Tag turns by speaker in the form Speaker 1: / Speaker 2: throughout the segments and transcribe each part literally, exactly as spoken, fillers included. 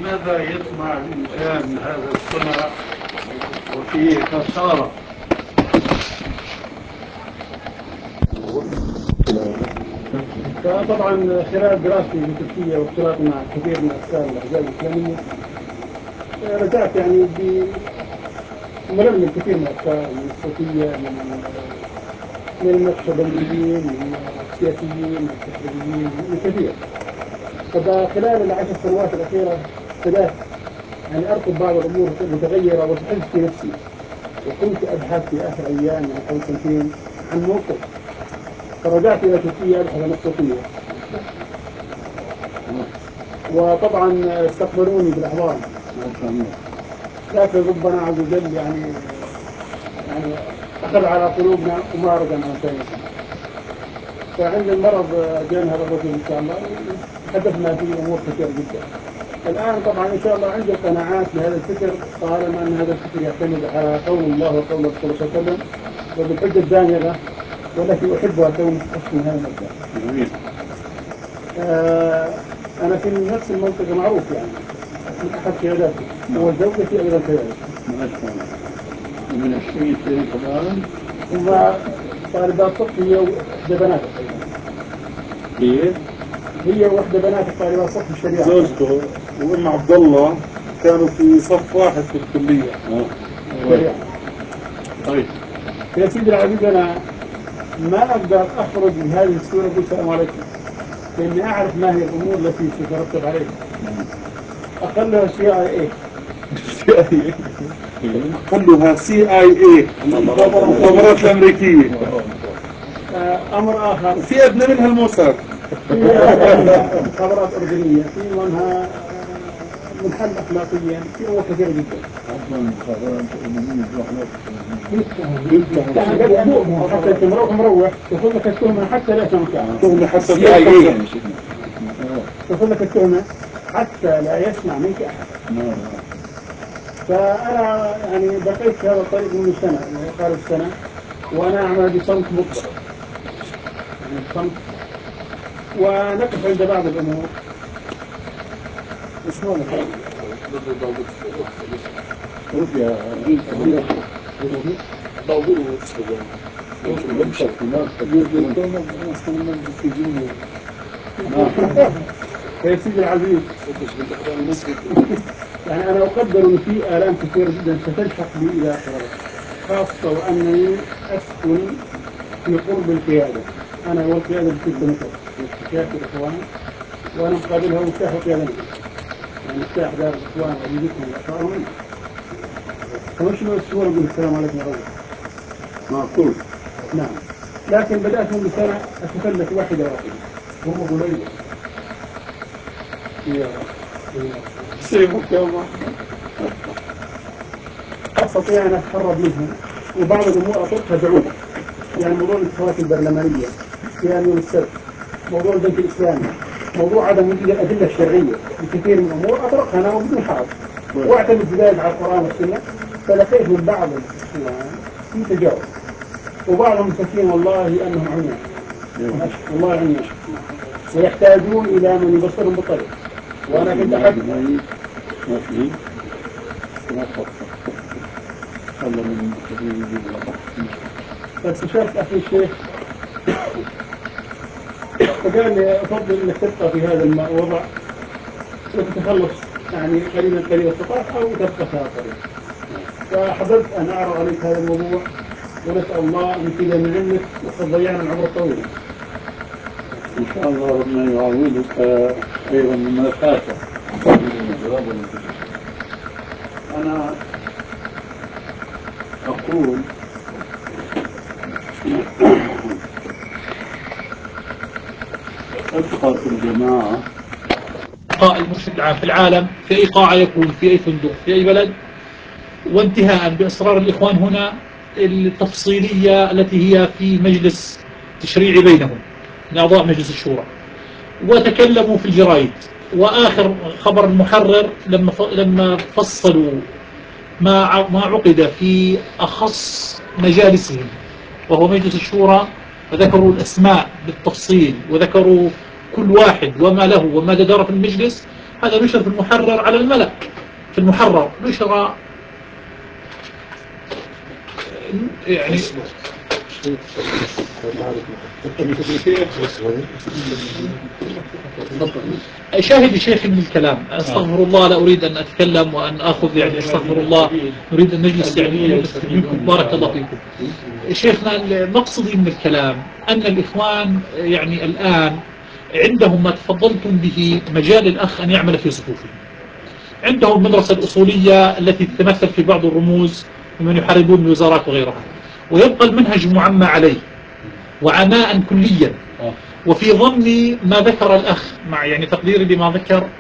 Speaker 1: ماذا يصنع الإنسان هذا الصنع وفيه خسارة؟
Speaker 2: فطبعا خلال دراستي في تركيا واختلاطي مع كثير من أفكار الأحزاب الإسلامية رجعت يعني بملم الكثير من الأفكار من الصوفية من من النقشبنديين من السياسيين من التشريعيين من كثير. فخلال العشر سنوات الأخيرة بدأت يعني أرقب بعض الأمور المتغيرة وتحدث في نفسي، وكنت أبحث في آخر أيام يعني قبل سنتين عن موقف، فرجعت إلى تركيا أبحث عن الصوفية، وطبعا استقبلوني بالأحضان لكن ربنا عز وجل يعني يعني أخذ على قلوبنا وما رجعنا عن شيء. فعند المرض جاءنا هذا الرجل إن شاء الله حدثنا في أمور كثيرة جدا. الآن طبعا إن شاء الله عندي قناعات بهذا الفكر طالما أن هذا الفكر يعتمد على قول الله وقول الرسول صلى الله عليه وسلم وبالحجة الدامغة والتي أحبها كون أحسن هذا المبدأ. آه أنا في نفس المنطقة معروف يعني من أحد قياداتي وزوجتي أيضا كذلك.
Speaker 1: ومن الشيء كمان
Speaker 2: ثم طالبات صف هي وإحدى بناتك أيضا.
Speaker 1: كيف؟
Speaker 2: هي وإحدى بناتك طالبات صف الشريعة.
Speaker 1: زوجته وأم عبد الله كانوا في صف واحد في الكلية. اه
Speaker 2: الشريعة.
Speaker 1: طيب
Speaker 2: يا سيدي العزيز أنا ما أقدر أخرج من هذه السورة وأقول السلام عليكم، لأني أعرف ما هي الأمور التي ستترتب عليها. أقلها سي آي إيه
Speaker 1: سي آي إيه أقلها سي آي إيه المخابرات الأمريكية.
Speaker 2: أمر آخر
Speaker 1: في أدنى منها الموساد،
Speaker 2: مخابرات أردنية، في منها منحل أخلاقيا، في أمور كثيرة جدا. حتى أنت مروح مروح تقول لك التهمة حتى لا يسمع
Speaker 1: تهمة حتى
Speaker 2: سي آي إيه تقول لك التهمة حتى لا يسمع منك أحد. فأنا يعني بقيت في هذا الطريق منذ سنة قارب السنة وأنا أعمل بصمت مطلق، يعني بصمت، ونقف عند بعض الأمور. شلون
Speaker 1: رؤيا
Speaker 2: يا سيدي العزيز يعني أنا أقدر أن في آلام كثيرة جدا ستلحق بي إذا قررت، خاصة وأنني أسكن في قرب القيادة، أنا والقيادة بست متر في قيادة الإخوان، وأنا مقابلها مفتاح القيادة يعني مفتاح دار الإخوان وأجهزتهم وأسرارهم. فمش من السهولة أقول السلام عليكم يا رجل.
Speaker 1: معقول.
Speaker 2: نعم، لكن بدأت منذ سنة أتفلت واحدة واحدة. هم قليل يا
Speaker 1: سيبك يا الله
Speaker 2: أستطيع أن أتقرب منهم، وبعض الأمور أطرقها بعودة، يعني موضوع الانتخابات البرلمانية، يعني يوم السبت، موضوع البنك الإسلامي، موضوع عدم وجود الأدلة الشرعية لكثير من الأمور أطرقها أنا بدون حرج، وأعتمد ذلك على القرآن والسنة. فلقيت من بعض الإخوان في تجاوز، وبعضهم مسكين والله أنهم عميان، والله عميان، ويحتاجون إلى من يبصرهم بالطريق، وأنا كنت أحد
Speaker 1: ما في ما تفكر الله من
Speaker 2: فاكتشفت أخي الشيخ فقال لي أفضل أنك تبقى في هذا الوضع وتتخلص يعني قليلا قليلا استطاعت أو تبقى في هذا الطريق. فحببت أن أعرض عليك هذا الموضوع ونسأل الله أن يفيد من علمك، وقد ضيعنا العمر الطويل.
Speaker 1: إن شاء الله ربنا يعوضك خيرا مما فات. أنا أقول أبقى في الجماعة
Speaker 3: إلقاء المرشد العام في العالم في أي قاعة يكون، في أي فندق، في أي بلد، وانتهاء بأسرار الإخوان هنا التفصيلية التي هي في مجلس تشريعي بينهم من أعضاء مجلس الشورى، وتكلموا في الجرايد. وآخر خبر المحرر لما لما فصلوا ما ما عقد في أخص مجالسهم وهو مجلس الشورى، وذكروا الأسماء بالتفصيل، وذكروا كل واحد وما له وما دار في المجلس. هذا نشر في المحرر على الملك، في المحرر نشر يعني شاهد شيخ من الكلام. استغفر الله، لا أريد أن أتكلم وأن أخذ يعني استغفر الله، نريد أن نجلس يعني منكم. بارك الله فيكم. شيخنا المقصدي من الكلام أن الإخوان يعني الآن عندهم ما تفضلتم به مجال الأخ أن يعمل في صفوفه. عندهم المدرسة الأصولية التي تتمثل في بعض الرموز ومن يحاربون الوزارات وغيرها، ويبقى المنهج معمى عليه وعناء كليا. وفي ظني ما ذكر الأخ مع يعني تقديري لما ذكر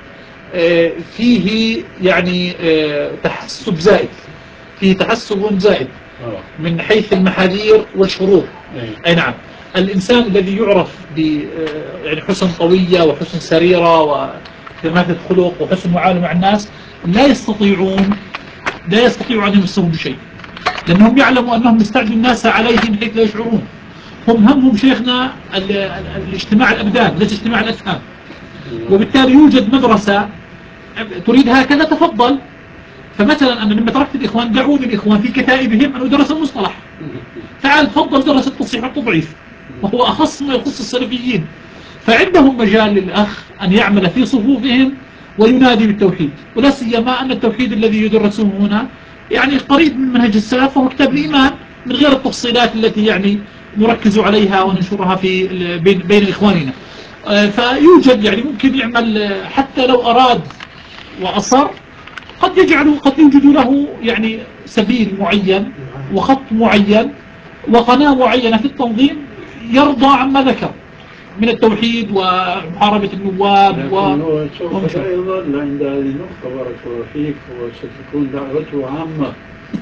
Speaker 3: فيه يعني تحسب زائد، فيه تحسب زائد من حيث المحاذير والشروط. أي نعم، الإنسان الذي يعرف ب يعني حسن طوية وحسن سريرة وكمادة خلق وحسن معاملة مع الناس لا يستطيعون لا يستطيعوا أن يمسهم بشيء، لأنهم يعلموا أنهم يستعجل الناس عليهم حيث لا يشعرون. هم همهم شيخنا الاجتماع الأبدان ليس اجتماع الأفهام، وبالتالي يوجد مدرسة تريد هكذا تفضل. فمثلا أنا لما تركت الإخوان دعوني الإخوان في كتائبهم أن أدرس المصطلح، تعال تفضل درس التصحيح والتضعيف وهو أخص ما يخص السلفيين. فعندهم مجال للأخ أن يعمل في صفوفهم وينادي بالتوحيد، ولا سيما أن التوحيد الذي يدرسه هنا يعني قريب من منهج السلف، وهو كتاب الإيمان من غير التفصيلات التي يعني نركز عليها وننشرها في بين, بين إخواننا. فيوجد يعني ممكن يعمل حتى لو أراد وأصر قد يجعل قد يوجد له يعني سبيل معين وخط معين وقناة معينة في التنظيم يرضى عما ذكر من التوحيد ومحاربة النواب.
Speaker 4: و... سوف لا يظل عند هذه النقطة بارك الله فيك، وستكون دعوته عامة،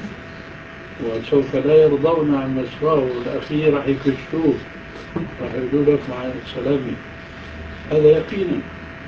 Speaker 4: وسوف لا يرضون عن مسواه، والأخير راح يكشفوه، راح يقولوا لك مع السلامة، هذا يقينا.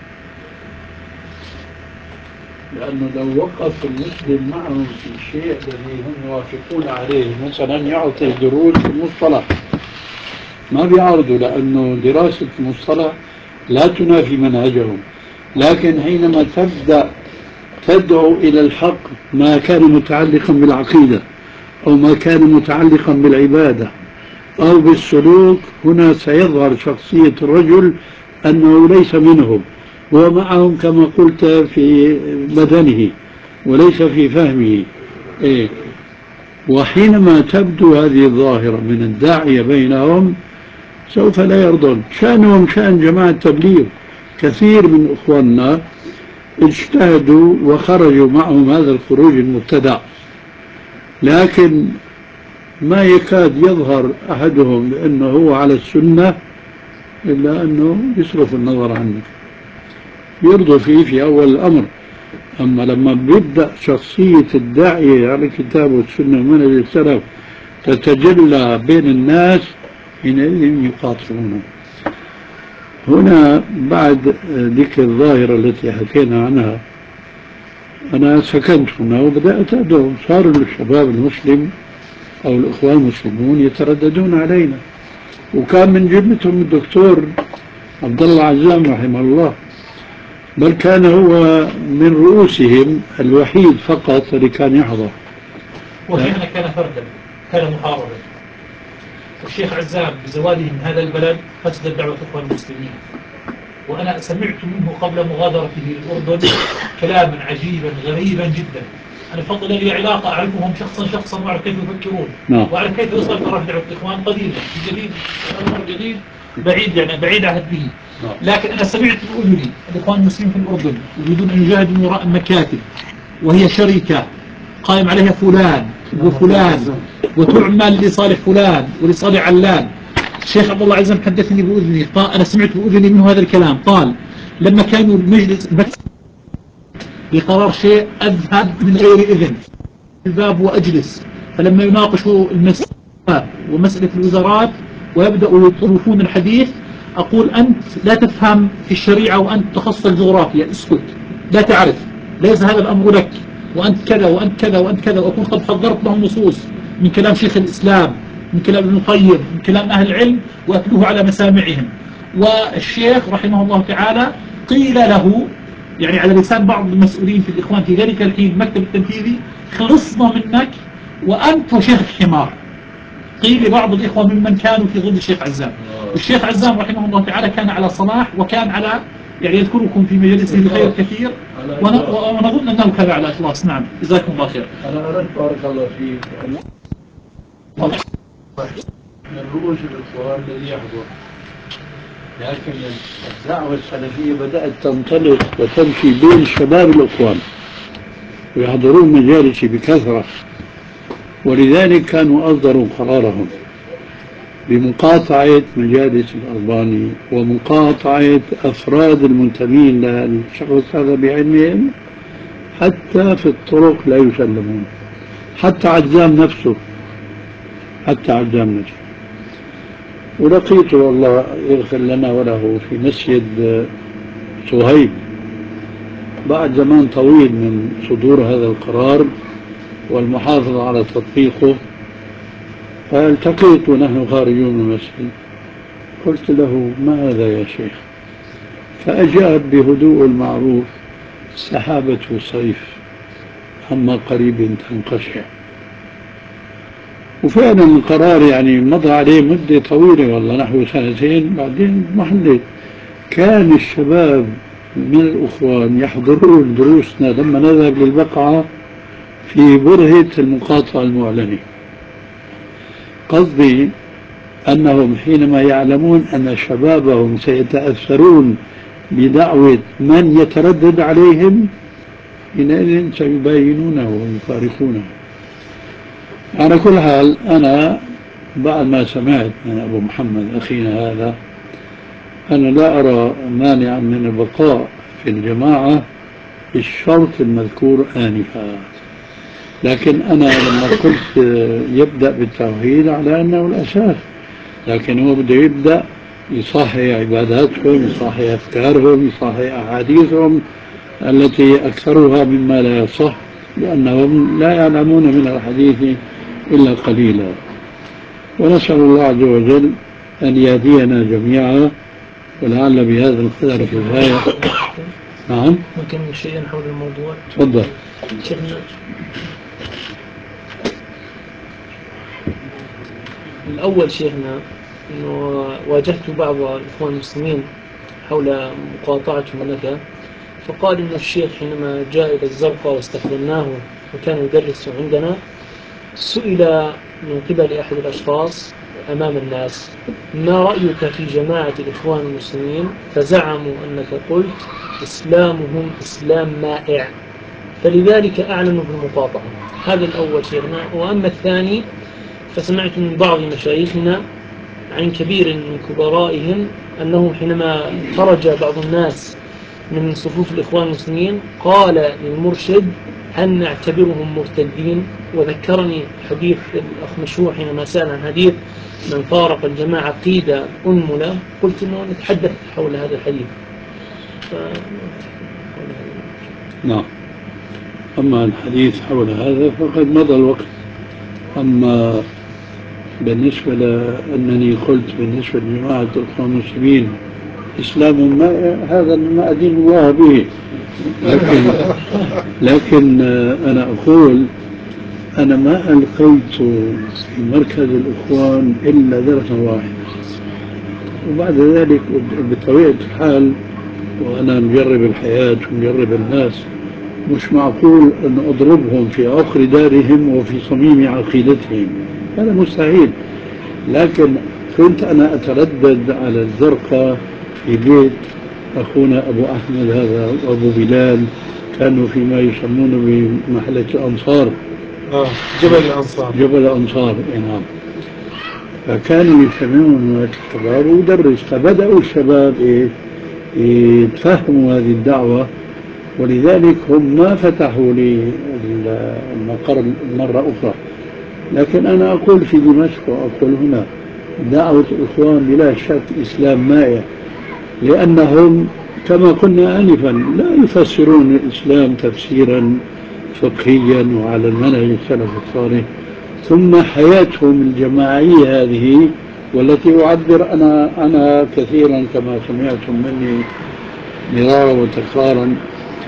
Speaker 4: لأنه لو وقف المسلم معهم في الشيء الذي هم يوافقون عليه، مثلا يعطي دروس في المصطلح، ما بيعرضوا، لأنه دراسة المصطلح لا تنافي منهجهم، لكن حينما تبدأ تدعو إلى الحق ما كان متعلقا بالعقيدة أو ما كان متعلقا بالعبادة أو بالسلوك، هنا سيظهر شخصية الرجل أنه ليس منهم، هو معهم كما قلت في بدنه وليس في فهمه. إيه؟ وحينما تبدو هذه الظاهرة من الداعية بينهم سوف لا يرضون. شأنهم شأن جماعة التبليغ، كثير من إخواننا اجتهدوا وخرجوا معهم هذا الخروج المبتدع، لكن ما يكاد يظهر أحدهم بأنه هو على السنة إلا أنه يصرف النظر عنه، يرضى فيه في أول الأمر. أما لما بيبدأ شخصية الداعية على الكتاب والسنة ومنهج السلف تتجلى بين الناس حينئذ يقاطعونه. هنا بعد ذكر الظاهرة التي حكينا عنها، أنا سكنت هنا وبدأت أدعو، صار الشباب المسلم أو الإخوان المسلمون يترددون علينا، وكان من جملتهم الدكتور عبد الله عزام رحمه الله، بل كان هو من رؤوسهم الوحيد فقط اللي كان يحضر.
Speaker 3: وشيخنا كان فردا، كان محاربا. والشيخ عزام بزواله من هذا البلد فسد دعوة إخوان المسلمين، وأنا سمعت منه قبل مغادرته للأردن كلاما عجيبا غريبا جدا. أنا بفضل لي علاقة أعرفهم شخصا شخصا وأعرف كيف يفكرون وأعرف كيف يصل طرف دعوة الإخوان قديما جديد، أمر جديد بعيد يعني بعيد عهد به. لكن أنا سمعت بأذني الإخوان المسلمين في الأردن يريدون أن يجاهدوا من وراء المكاتب، وهي شركة قائم عليها فلان وفلان وتعمل لصالح فلان ولصالح علان. الشيخ عبد الله عزام حدثني بأذني، قال أنا سمعت بأذني منه هذا الكلام، قال لما كانوا المجلس بقرار شيء أذهب من غير إذن الباب وأجلس، فلما يناقشوا المسألة ومسألة الوزارات ويبدأوا يطرفون الحديث أقول أنت لا تفهم في الشريعة وأنت تخصص الجغرافيا، اسكت لا تعرف، ليس هذا الأمر لك، وأنت كذا وأنت كذا وأنت كذا، وأكون قد حضرت لهم نصوص من كلام شيخ الإسلام، من كلام ابن القيم، من كلام أهل العلم، وأتلوه على مسامعهم. والشيخ رحمه الله تعالى قيل له يعني على لسان بعض المسؤولين في الإخوان في ذلك الحين المكتب التنفيذي: خلصنا منك وأنت شيخ حمار. قيل لبعض الإخوة ممن كانوا في ضد الشيخ عزام. والشيخ عزام رحمه الله تعالى كان على صلاح، وكان على يعني يذكركم في مجالسه بخير كثير، ونظن أنه كان على إخلاص. نعم، جزاكم الله خير.
Speaker 4: أنا أردت بارك الله فيك من رؤوس الإخوان الذي يحضر، لكن الدعوة السلفية بدأت تنطلق وتمشي بين شباب الإخوان ويحضرون مجالسي بكثرة، ولذلك كانوا أصدروا قرارهم بمقاطعة مجالس الألباني ومقاطعة أفراد المنتمين للشخص هذا بعلمهم، حتى في الطرق لا يسلمون، حتى عزام نفسه حتى عزام نفسه. ولقيته والله يغفر لنا وله في مسجد صهيب بعد زمان طويل من صدور هذا القرار والمحافظة على تطبيقه، فالتقيت ونحن خارجون من المسجد، قلت له: ما هذا يا شيخ؟ فأجاب بهدوء المعروف: سحابة صيف أما قريب تنقشع. وفعلا القرار يعني مضى عليه مدة طويلة والله نحو سنتين، بعدين محلت. كان الشباب من الأخوان يحضرون دروسنا لما نذهب للبقعة في برهة المقاطعة المعلنة. قصدي أنهم حينما يعلمون أن شبابهم سيتأثرون بدعوة من يتردد عليهم، حينئذ سيباينونه ويفارقونه. على كل حال، أنا بعد ما سمعت من أبو محمد أخينا هذا، أنا لا أرى مانعا من البقاء في الجماعة بالشرط المذكور آنفا. لكن أنا لما قلت يبدأ بالتوحيد على أنه الأساس، لكن هو بده يبدأ يصحي عباداتهم، يصحي أفكارهم، يصحي أحاديثهم التي أكثرها مما لا يصح، لأنهم لا يعلمون من الحديث إلا قليلا. ونسأل الله عز وجل أن يهدينا جميعا، ولعل بهذا القدر كفاية. نعم،
Speaker 5: ممكن شيئا حول الموضوع؟
Speaker 4: تفضل.
Speaker 5: الأول شيخنا أنه واجهت بعض الإخوان المسلمين حول مقاطعتهم لك، فقال إن الشيخ حينما جاء إلى الزرقاء واستخدمناه وكان يدرس عندنا، سئل من قبل أحد الأشخاص أمام الناس: ما رأيك في جماعة الإخوان المسلمين؟ فزعموا أنك قلت إسلامهم إسلام مائع، فلذلك أعلنوا بالمقاطعة. هذا الأول شيخنا. وأما الثاني، فسمعت من بعض مشايخنا عن كبير من كبرائهم أنه حينما خرج بعض الناس من صفوف الإخوان المسلمين قال للمرشد: هل نعتبرهم مرتدين؟ وذكرني حديث الأخ مشروع حينما سأل عن حديث من فارق الجماعة قيد أنملة، قلت أنه نتحدث حول هذا الحديث. ف...
Speaker 4: نعم، أما الحديث حول هذا فقد مضى الوقت. أما بالنسبة لأنني قلت بالنسبة لجماعة الإخوان المسلمين إسلام ما، هذا ما أدين الله به. لكن, لكن أنا أقول أنا ما ألقيت في مركز الإخوان إلا درسا واحد، وبعد ذلك بطبيعة الحال وأنا مجرب الحياة ومجرب الناس، مش معقول أن أضربهم في عقر دارهم وفي صميم عقيدتهم، هذا مستحيل. لكن كنت أنا أتردد على الزرقاء في بيت أخونا أبو أحمد هذا وأبو بلال، كانوا فيما يسمونه بمحلة الأنصار،
Speaker 3: آه جبل الأنصار.
Speaker 4: جبل الأنصار، نعم. فكانوا يجتمعون الشباب ويدرس، فبدأوا الشباب إيه يتفهموا هذه الدعوة، ولذلك هم ما فتحوا لي المقر مرة أخرى. لكن أنا أقول في دمشق وأقول هنا: دعوة الإخوان بلا شك إسلام مائع، لأنهم كما قلنا آنفا لا يفسرون الإسلام تفسيرا فقهيا وعلى المنهج السلف الصالح، ثم حياتهم الجماعية هذه والتي أعبر أنا عنها كثيرا كما سمعتم مني مرارا وتكرارا،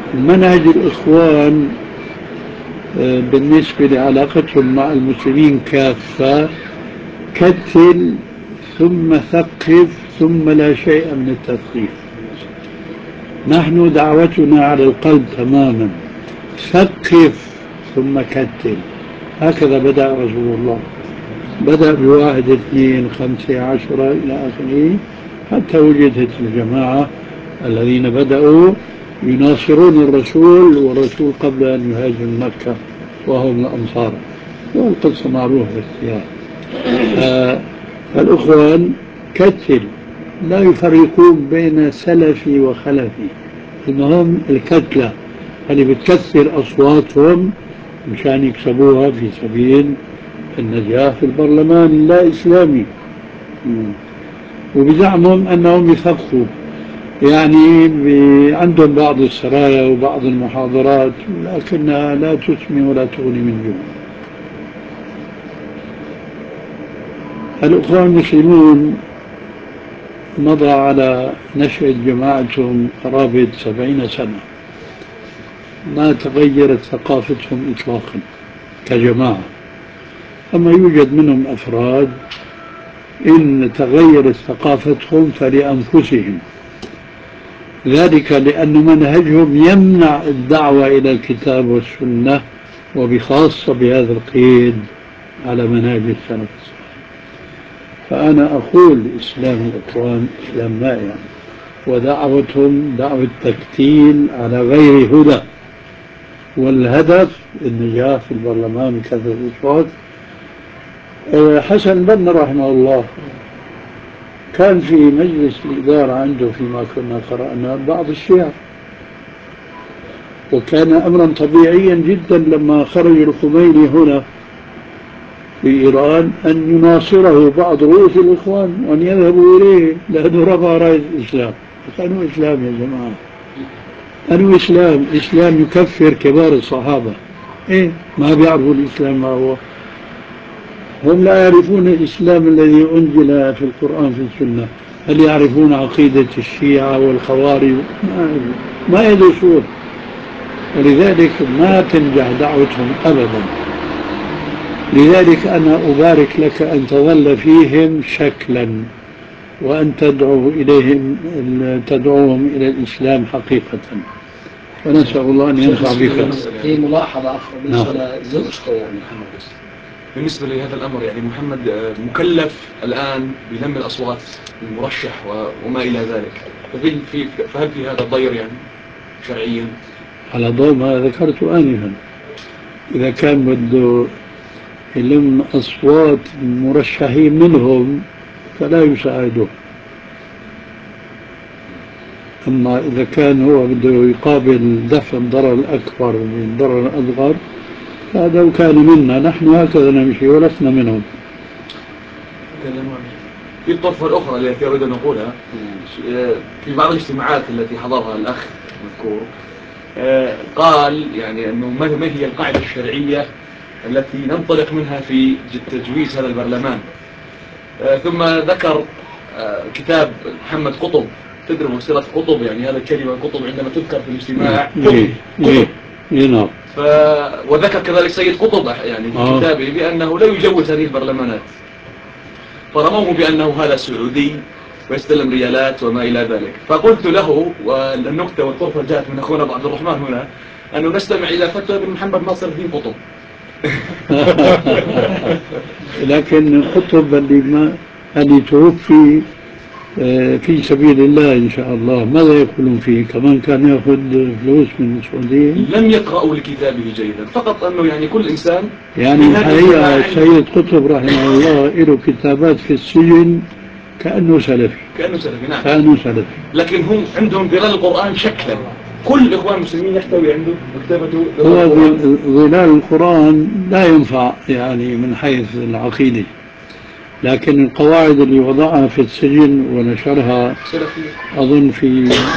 Speaker 4: منهج الإخوان بالنسبة لعلاقتهم مع المسلمين كافة كتل ثم ثقف ثم لا شيء من التثقيف. نحن دعوتنا على القلب تماما، ثقف ثم كتل. هكذا بدأ رسول الله، بدأ بواحد اثنين خمسة عشرة إلى آخره، حتى وجدت الجماعة الذين بدأوا يناصرون الرسول، والرسول قبل أن يهاجر مكة وهم الأنصار، والقصة معروفة باختيار. فالأخوان كتل لا يفرقون بين سلفي وخلفي، المهم الكتلة اللي بتكثر أصواتهم مشان يكسبوها في سبيل النجاح في البرلمان اللا إسلامي، وبزعمهم أنهم يثقفوا، يعني عندهم بعض السرايا وبعض المحاضرات لكنها لا تسمي ولا تغني من جوع. الأخوان المسلمون مضى على نشأة جماعتهم قرابة سبعين سنة، ما تغيرت ثقافتهم إطلاقا كجماعة. أما يوجد منهم أفراد إن تغيرت ثقافتهم فلأنفسهم، ذلك لأن منهجهم يمنع الدعوة إلى الكتاب والسنة، وبخاصة بهذا القيد على منهج السلف. فأنا أقول إسلام الإخوان إسلام مائع، ودعوتهم دعوة تكتيل على غير هدى، والهدف النجاح في البرلمان كثر الأصوات. حسن البنا رحمه الله كان في مجلس الإدارة عنده فيما كنا قرأنا بعض الشيعة، وكان أمرا طبيعيا جدا لما خرج الخميني هنا في إيران أن يناصره بعض رؤوس الإخوان وأن يذهبوا إليه، لأنه رفع راية الإسلام. أنه إسلام يا جماعة، أنه إسلام، إسلام يكفر كبار الصحابة. إيه ما بيعرفوا الإسلام ما هو، هم لا يعرفون الإسلام الذي أنزل في القرآن في السنة. هل يعرفون عقيدة الشيعة والخوارج؟ ما يدرسون، ولذلك ما تنجح دعوتهم أبدا. لذلك أنا أبارك لك أن تظل فيهم شكلا، وأن تدعو إليهم تدعوهم إلى الإسلام حقيقة، ونسأل الله أن ينفع بك.
Speaker 6: في ملاحظة أخرى بالنسبة لزوجته يعني محمد،
Speaker 7: بالنسبة لهذا الأمر يعني محمد مكلف الآن بلم الأصوات المرشح وما إلى ذلك، ففي فهل في هذا ضير يعني شرعيا؟
Speaker 4: على ضوء ما ذكرت آنفا، إذا كان بده يلم أصوات المرشحين منهم فلا يساعده، أما إذا كان هو بده يقابل دفع الضرر الأكبر بالضرر الأصغر هذا كان منا، نحن هكذا نمشي ولسنا منهم.
Speaker 7: في الطرفة الأخرى التي أريد أن نقولها، في بعض الاجتماعات التي حضرها الأخ مذكور قال يعني أنه ما هي القاعدة الشرعية التي ننطلق منها في تجويز هذا البرلمان، ثم ذكر كتاب محمد قطب، تدري صلة قطب يعني هذا الكلمة قطب عندما تذكر في الاجتماع قطب, قطب. ف... وذكر كذلك سيد قطب يعني في
Speaker 4: آه.
Speaker 7: كتابه بأنه لا يجوز هذه البرلمانات، فرموه بأنه هذا سعودي ويستلم ريالات وما إلى ذلك. فقلت له، والنكتة والطرفة جاءت من أخونا عبد الرحمن هنا، أنه نستمع إلى فتوى بن محمد ناصر الدين قطب.
Speaker 4: لكن قطب اللي ما اللي توفي في سبيل الله إن شاء الله، ماذا يقولون فيه؟ كمان كان يأخذ فلوس من السعوديين؟
Speaker 7: لم يقرأوا لكتابه جيدا، فقط أنه يعني كل إنسان
Speaker 4: يعني الحقيقة سيد قطب رحمه الله له كتابات في السجن كأنه سلفي،
Speaker 7: كأنه سلفي نعم،
Speaker 4: كأنه سلفي،
Speaker 7: لكن هم عندهم ظلال القرآن شكلا، كل الإخوان المسلمين يحتوي عنده مكتبته.
Speaker 4: هو ظلال القرآن لا ينفع يعني من حيث العقيدة، لكن القواعد اللي وضعها في السجن ونشرها أظن في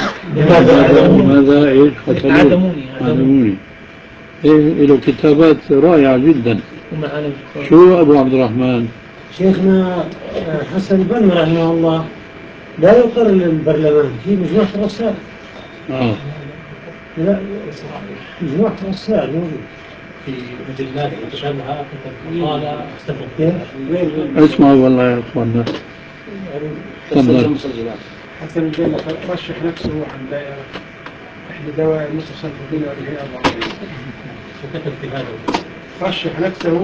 Speaker 4: ماذا إيش
Speaker 5: عدموني
Speaker 4: عدموني إيه له كتابات رائعة جدا. شو أبو عبد الرحمن؟
Speaker 8: شيخنا حسن البنا رحمه الله لا يقر للبرلمان في مجموعة رسائل،
Speaker 4: آه.
Speaker 8: لا مجموعة رسائل موجود
Speaker 3: في مجلات متشابهة كتب مقالة استفدت
Speaker 4: اسمعوا والله يا اخوانا. تفضل.
Speaker 2: حسن البنا رشح نفسه عند إحدى دوائر المستشفى الدولية والهيئة الوطنية،
Speaker 3: وكتب في هذا
Speaker 2: رشح نفسه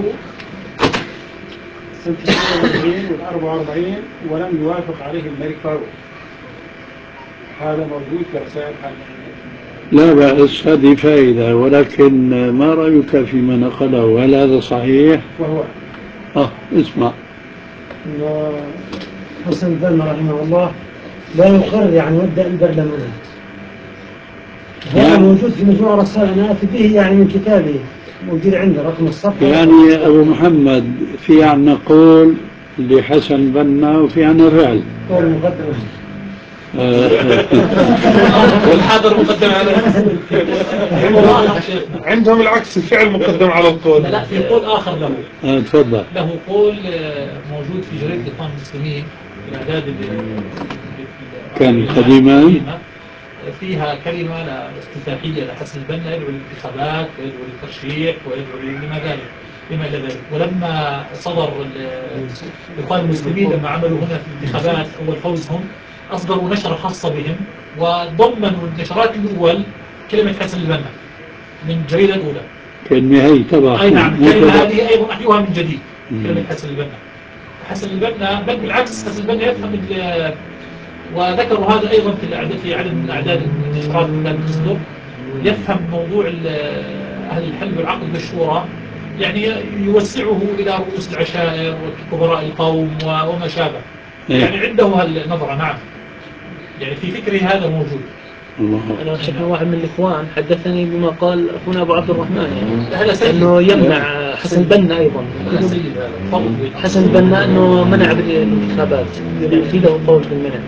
Speaker 2: سنة اثنين وأربعين والأربعة وأربعين ولم يوافق عليه الملك فاروق. هذا موجود في رسائل
Speaker 4: لا بأس، هذه فائدة، ولكن ما رأيك فيما نقله؟ هل هذا صحيح؟
Speaker 2: وهو
Speaker 4: اه اسمع.
Speaker 8: حسن البنا رحمه الله لا يقرر يعني مبدأ البرلمانات. هذا
Speaker 4: يعني
Speaker 8: موجود في مجموعة رسائل أنا آتي به يعني من كتابه، موجود عندي رقم الصفحة.
Speaker 4: يعني أبو محمد في عنا قول لحسن بنا وفي عنا فعل.
Speaker 8: قول مقدمة.
Speaker 3: والحاضر مقدم على
Speaker 1: عندهم العكس، الفعل مقدم على القول.
Speaker 3: لا، في قول آخر له.
Speaker 4: آه تفضل.
Speaker 3: له قول موجود في جريدة الإخوان المسلمين في الإعداد اللي
Speaker 4: كان قديما
Speaker 3: فيها كلمة افتتاحية لحسن البنا يدعو للانتخابات ويدعو للترشيح ويدعو لما ذلك لما إلى ذلك. ولما صدر الإخوان المسلمين لما عملوا هنا في الانتخابات أول فوزهم أصدروا نشرة خاصة بهم وضمنوا النشرات الأول كلمة حسن البنا من الجريدة الأولى.
Speaker 4: كلمة هي تبع.
Speaker 3: أي نعم، الكلمة هذه أيضا أحيوها من جديد كلمة حسن البنا. حسن البنا بل بالعكس حسن البنا يفهم وذكروا هذا أيضا في الأعداد في عدد من أعداد النشرات التي تصدر. يفهم موضوع أهل الحل والعقد بالشورى، يعني يوسعه إلى رؤوس العشائر وكبراء القوم وما شابه. يعني عنده هالنظرة. نعم، يعني في فكره هذا موجود.
Speaker 5: أنا شفنا واحد من الإخوان حدثني بما قال أخونا أبو عبد الرحمن، يعني
Speaker 3: هذا سيد
Speaker 5: أنه يمنع حسن بنا أيضا.
Speaker 3: هذا سيد هذا
Speaker 5: حسن بنا أنه منع بالانتخابات، يعني في له قول بالمنع.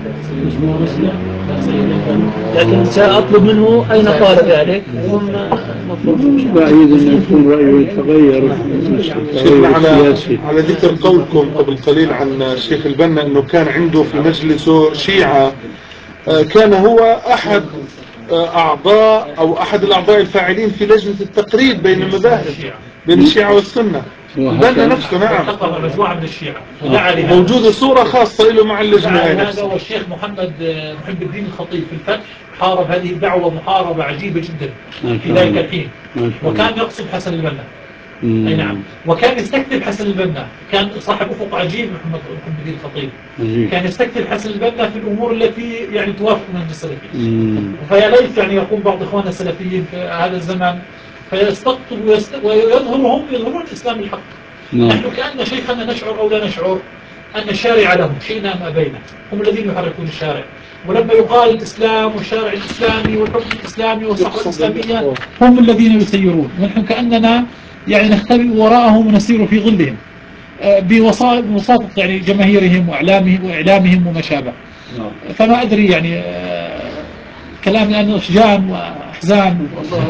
Speaker 5: لكن سأطلب منه أين قال ذلك ثم مفروض
Speaker 4: بعيد أن يكون رأيه يتغير
Speaker 1: شيخنا على على ذكر قولكم قبل قليل عن الشيخ البنا أنه كان عنده في مجلسه شيعة، كان هو أحد أعضاء أو أحد الأعضاء الفاعلين في لجنة التقريب بين المذاهب بين الشيعة والسنة. البنا نفسه نعم
Speaker 3: مجموعة من الشيعة
Speaker 1: موجودة صورة خاصة له مع اللجنة هاي
Speaker 3: هذا. والشيخ محمد محب الدين الخطيب في الفتح حارب هذه الدعوة محاربة عجيبة جدا في ذلك الحين، وكان يقصد حسن البنا. أي نعم، وكان يستكتب حسن البنا، كان صاحب أفق عجيب محمد محب الدين الخطيب، كان يستكتب حسن البنا في الأمور التي يعني توافق منهج السلفي. فيا ليت يعني يقوم بعض إخواننا السلفيين في هذا الزمان فيستقطب ويظهرهم يظهرون الإسلام الحق. نحن كأن شيخنا نشعر أو لا نشعر أن الشارع لهم شئنا ما بينه، هم الذين يحركون الشارع. ولما يقال الإسلام والشارع الإسلامي والحكم الإسلامي والصحوة الإسلامية هم الذين يسيرون، ونحن كأننا يعني نختبئ وراءهم ونسير في ظلهم بوساطة يعني جماهيرهم وإعلامهم وإعلامهم وما شابه. فما أدري يعني كلام لأنه أشجان وأحزان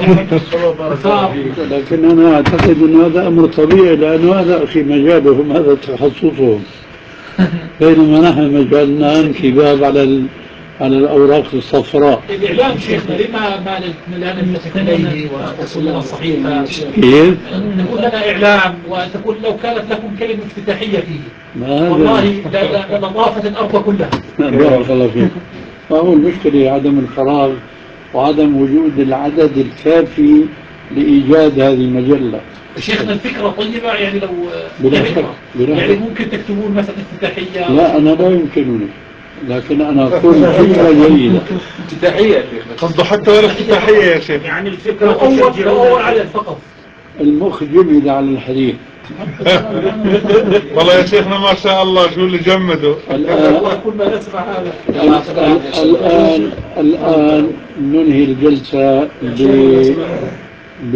Speaker 4: لكن أنا أعتقد أن هذا أمر طبيعي، لأنه هذا أخي مجالهم، هذا تخصصهم، بينما نحن مجالنا انكباب على على الأوراق الصفراء.
Speaker 3: الإعلام شيخنا لما ما لا نلتفت إليه وتكون لنا صحيفة،
Speaker 4: كيف؟
Speaker 3: تكون لنا إعلام وتكون لو كانت لكم كلمة افتتاحية فيه والله لنظافة الأرض كلها.
Speaker 4: بارك الله فيك. فهو المشكلة عدم الفراغ وعدم وجود العدد الكافي لإيجاد هذه المجلة.
Speaker 3: شيخنا الفكرة طيبة، يعني لو
Speaker 4: بلا شك
Speaker 3: يعني ممكن تكتبون مثلا افتتاحية.
Speaker 4: لا أنا لا يمكنني، لكن أنا أقول فكرة جيدة.
Speaker 7: افتتاحية يا شيخ،
Speaker 1: قصده حتى ولا افتتاحية يا شيخ،
Speaker 3: يعني الفكرة أول أول على فقط.
Speaker 4: المخ جمد على الحديث.
Speaker 1: والله يا شيخنا ما شاء الله شو اللي جمده.
Speaker 4: الآن
Speaker 3: كل ما نسمع هذا.
Speaker 4: الآن الآن ننهي الجلسة ب ب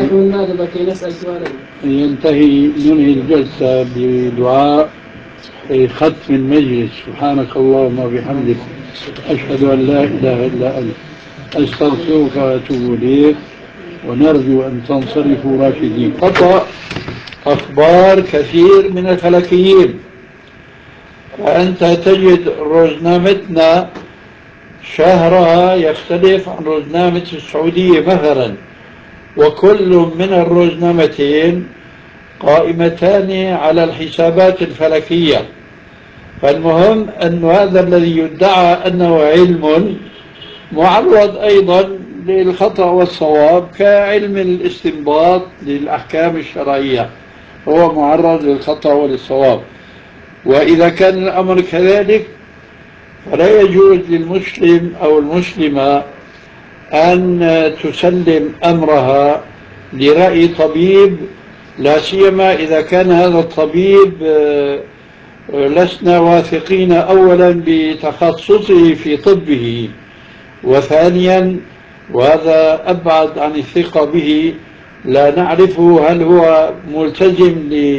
Speaker 4: ينتهي ننهي الجلسة بدعاء ختم المجلس. سبحانك اللهم وبحمدك أشهد أن لا إله إلا أنت أستغفرك وأتوب إليك، ونرجو أن تنصرفوا راشدين. خطأ أخبار كثير من الفلكيين، فأنت تجد روزنامتنا شهرها يختلف عن روزنامة السعودية مثلا، وكل من الروزنامتين قائمتان على الحسابات الفلكية. فالمهم أن هذا الذي يدعى أنه علم معرض أيضا للخطأ والصواب كعلم الاستنباط للأحكام الشرعية، هو معرض للخطأ والصواب. وإذا كان الأمر كذلك فلا يجوز للمسلم أو المسلمة أن تسلم أمرها لرأي طبيب، لا سيما إذا كان هذا الطبيب لسنا واثقين أولا بتخصصه في طبه، وثانيا وهذا أبعد عن الثقة به، لا نعرف هل هو ملتزم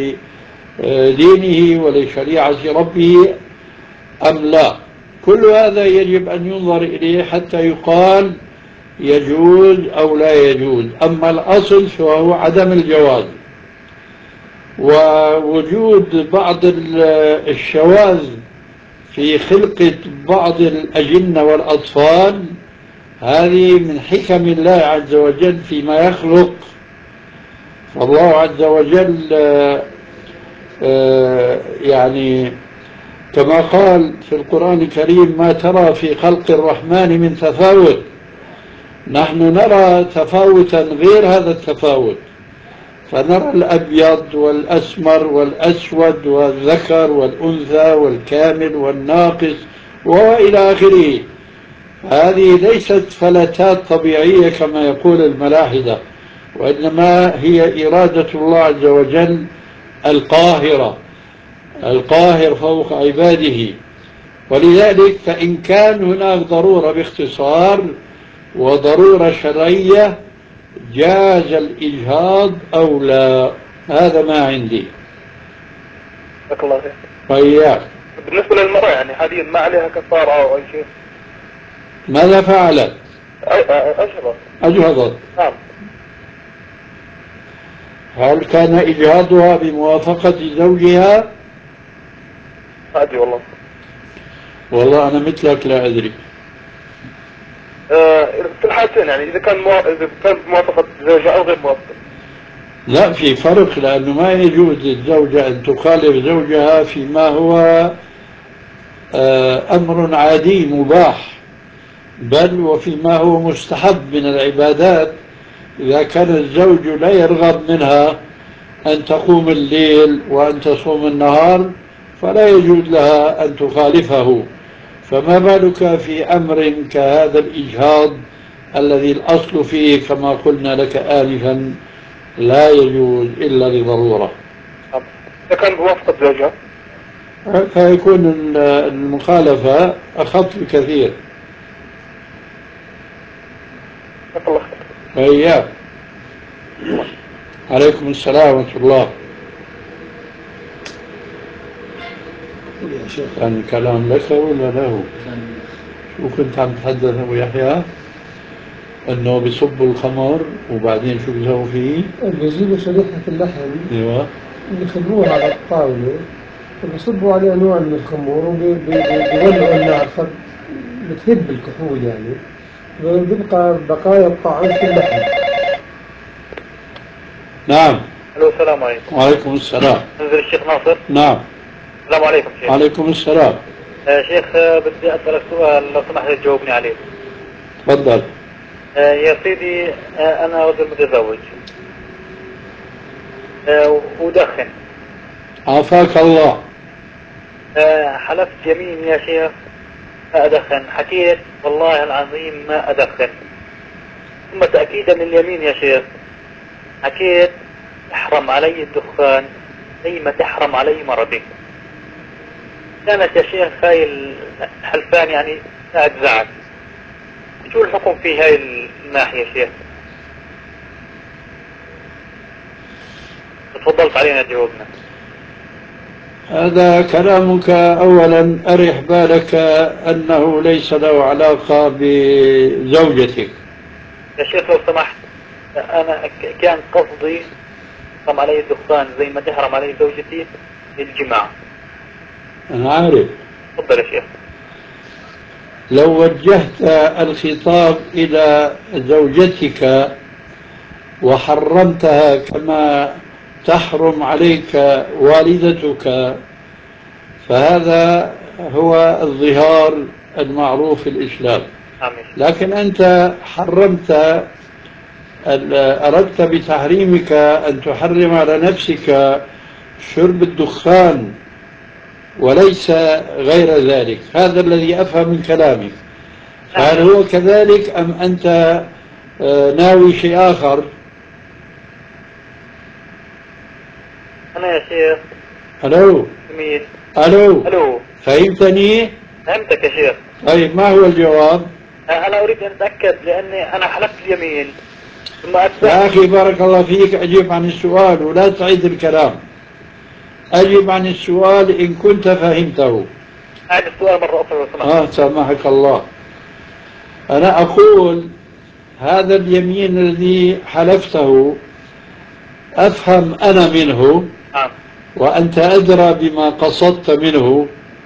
Speaker 4: لدينه ولشريعة ربه أم لا. كل هذا يجب أن ينظر إليه حتى يقال يجوز أو لا يجوز. أما الأصل فهو عدم الجواز. ووجود بعض الشواذ في خلقة بعض الأجنة والأطفال هذه من حكم الله عز وجل فيما يخلق. فالله عز وجل يعني كما قال في القرآن الكريم: ما ترى في خلق الرحمن من تفاوت. نحن نرى تفاوتا غير هذا التفاوت، فنرى الأبيض والأسمر والأسود والذكر والأنثى والكامل والناقص وإلى آخره. هذه ليست فلتات طبيعية كما يقول الملاحدة، وإنما هي إرادة الله عز وجل القاهرة، القاهر فوق عباده. ولذلك فإن كان هناك ضرورة باختصار وضرورة شرعية جاز الإجهاض أو لا، هذا ما عندي.
Speaker 9: جزاك الله خير.
Speaker 4: وإياك.
Speaker 9: بالنسبة للمرأة يعني حاليا ما عليها كفارة أو أي شيء؟
Speaker 4: ماذا فعلت؟
Speaker 9: أجهضت.
Speaker 4: أجهضت.
Speaker 9: نعم.
Speaker 4: هل كان إجهاضها بموافقة زوجها؟
Speaker 9: أدري والله.
Speaker 4: والله أنا مثلك لا أدري.
Speaker 9: آه في الحالتين يعني إذا كان مو... إذا كان بموافقة زوجها أو غير موافقة.
Speaker 4: لا، في فرق، لأنه ما يجوز للزوجة أن تخالف زوجها فيما هو آه أمر عادي مباح، بل وفيما هو مستحب من العبادات. إذا كان الزوج لا يرغب منها أن تقوم الليل وأن تصوم النهار فلا يجوز لها أن تخالفه، فما بالك في أمر كهذا الإجهاض الذي الأصل فيه كما قلنا لك آنفا لا يجوز إلا لضرورة.
Speaker 9: إذا كان بوافقة زوجها
Speaker 4: فيكون المخالفة أخف بكثير.
Speaker 9: الله خير.
Speaker 4: إياك. عليكم السلام ورحمة الله. كان كلام لك ولا له؟ شو كنت عم تحدث أبو يحيى؟ أنه بيصبوا الخمر وبعدين شو بيسووا فيه؟
Speaker 10: بيجيبوا شريحة اللحم.
Speaker 4: أيوة.
Speaker 10: بيخبروها على الطاولة وبيصبوا عليه أنواع من الخمور وبيولعوا النار فبتهب الكحول يعني، وبيبقى بقايا الطعام في اللحم.
Speaker 4: نعم.
Speaker 9: الو السلام عليكم.
Speaker 4: وعليكم السلام.
Speaker 9: انزل الشيخ ناصر.
Speaker 4: نعم.
Speaker 9: السلام عليكم شيخ.
Speaker 4: وعليكم السلام.
Speaker 9: آه شيخ آه بدي أسألك سؤال لو سمحت تجاوبني عليه.
Speaker 4: تفضل.
Speaker 9: آه يا سيدي آه أنا رجل متزوج آه ودخن.
Speaker 4: عافاك الله.
Speaker 9: آه حلفت يمين يا شيخ ما أدخن، حكيت والله العظيم ما أدخن، ثم تأكيدا لليمين يا شيخ حكيت تحرم علي الدخان زي ما تحرم علي مرضي. كانت يا شيخ هاي الحلفان يعني ساعد زعل. شو الحكم في هاي الناحية يا شيخ؟ تفضلت علينا جاوبنا.
Speaker 4: هذا كلامك أولا أرح بالك أنه ليس له علاقة بزوجتك.
Speaker 9: يا شيخ لو سمحت أنا كان قصدي حرم علي الدخان زي ما تحرم علي زوجتي الجماع.
Speaker 4: أنا عارف.
Speaker 9: تفضل يا شيخ.
Speaker 4: لو وجهت الخطاب إلى زوجتك وحرمتها كما تحرم عليك والدتك فهذا هو الظهار المعروف في الإسلام. لكن أنت حرمت، أردت بتحريمك أن تحرم على نفسك شرب الدخان وليس غير ذلك. هذا الذي أفهم من كلامك. فهل هو كذلك أم أنت ناوي شيء آخر؟
Speaker 9: أنا يا شيخ.
Speaker 4: ألو.
Speaker 9: جميل.
Speaker 4: ألو.
Speaker 9: ألو.
Speaker 4: فهمتني؟
Speaker 9: فهمتك يا شيخ.
Speaker 4: طيب ما هو الجواب؟
Speaker 9: أنا أريد أن أتأكد لأني أنا حلفت اليمين ثم
Speaker 4: يا أخي بارك الله فيك، أجيب عن السؤال ولا تعيد الكلام. أجب عن السؤال إن كنت فهمته.
Speaker 9: أعد السؤال مرة أخرى لو سمحت.
Speaker 4: آه سامحك الله. أنا أقول هذا اليمين الذي حلفته أفهم أنا منه
Speaker 9: نعم.
Speaker 4: وأنت أدرى بما قصدت منه.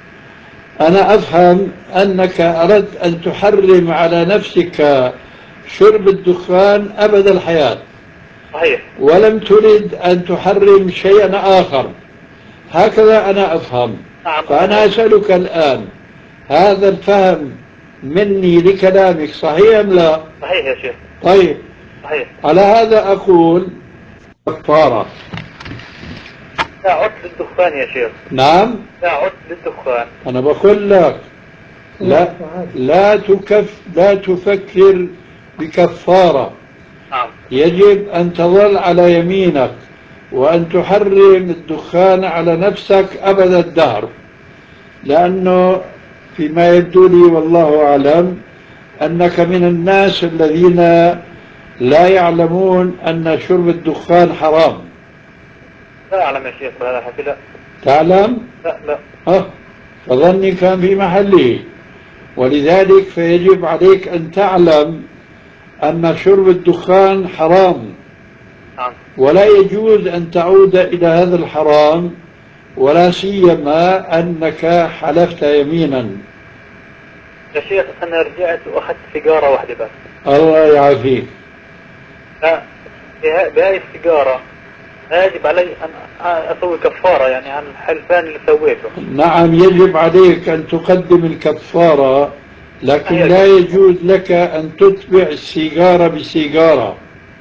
Speaker 4: أنا أفهم أنك أردت أن تحرم على نفسك شرب الدخان أبد الحياة.
Speaker 9: صحيح.
Speaker 4: ولم تريد أن تحرم شيئا آخر. هكذا أنا أفهم.
Speaker 9: نعم.
Speaker 4: فأنا أسألك الآن، هذا الفهم مني لكلامك صحيح أم لا؟
Speaker 9: صحيح يا شيخ.
Speaker 4: طيب.
Speaker 9: صحيح.
Speaker 4: على هذا أقول كفارة.
Speaker 9: لا عد للدخان يا شيخ.
Speaker 4: نعم.
Speaker 9: لا عد للدخان.
Speaker 4: أنا بقول لك لا لا تكف لا تفكر بكفارة.
Speaker 9: نعم.
Speaker 4: يجب أن تظل على يمينك وأن تحرم الدخان على نفسك أبد الدهر، لأنه فيما يبدو لي والله أعلم أنك من الناس الذين لا يعلمون أن شرب الدخان حرام.
Speaker 9: لا أعلم يا شيخ بهذا الحكي. لا.
Speaker 4: تعلم؟
Speaker 9: لا لا.
Speaker 4: أه فظني كان في محله. ولذلك فيجب عليك أن تعلم أن شرب الدخان حرام.
Speaker 9: نعم.
Speaker 4: ولا يجوز أن تعود إلى هذا الحرام، ولا سيما أنك حلفت يمينا.
Speaker 9: يا شيخ أنا رجعت وأخذت سيجارة واحدة بس.
Speaker 4: الله يعافيك.
Speaker 9: لا بهذه السيجارة يجب علي أن أسوي كفارة يعني عن الحلفان اللي سويته.
Speaker 4: نعم يجب عليك أن تقدم الكفارة، لكن لا يجوز لك أن تتبع السيجارة بسيجارة.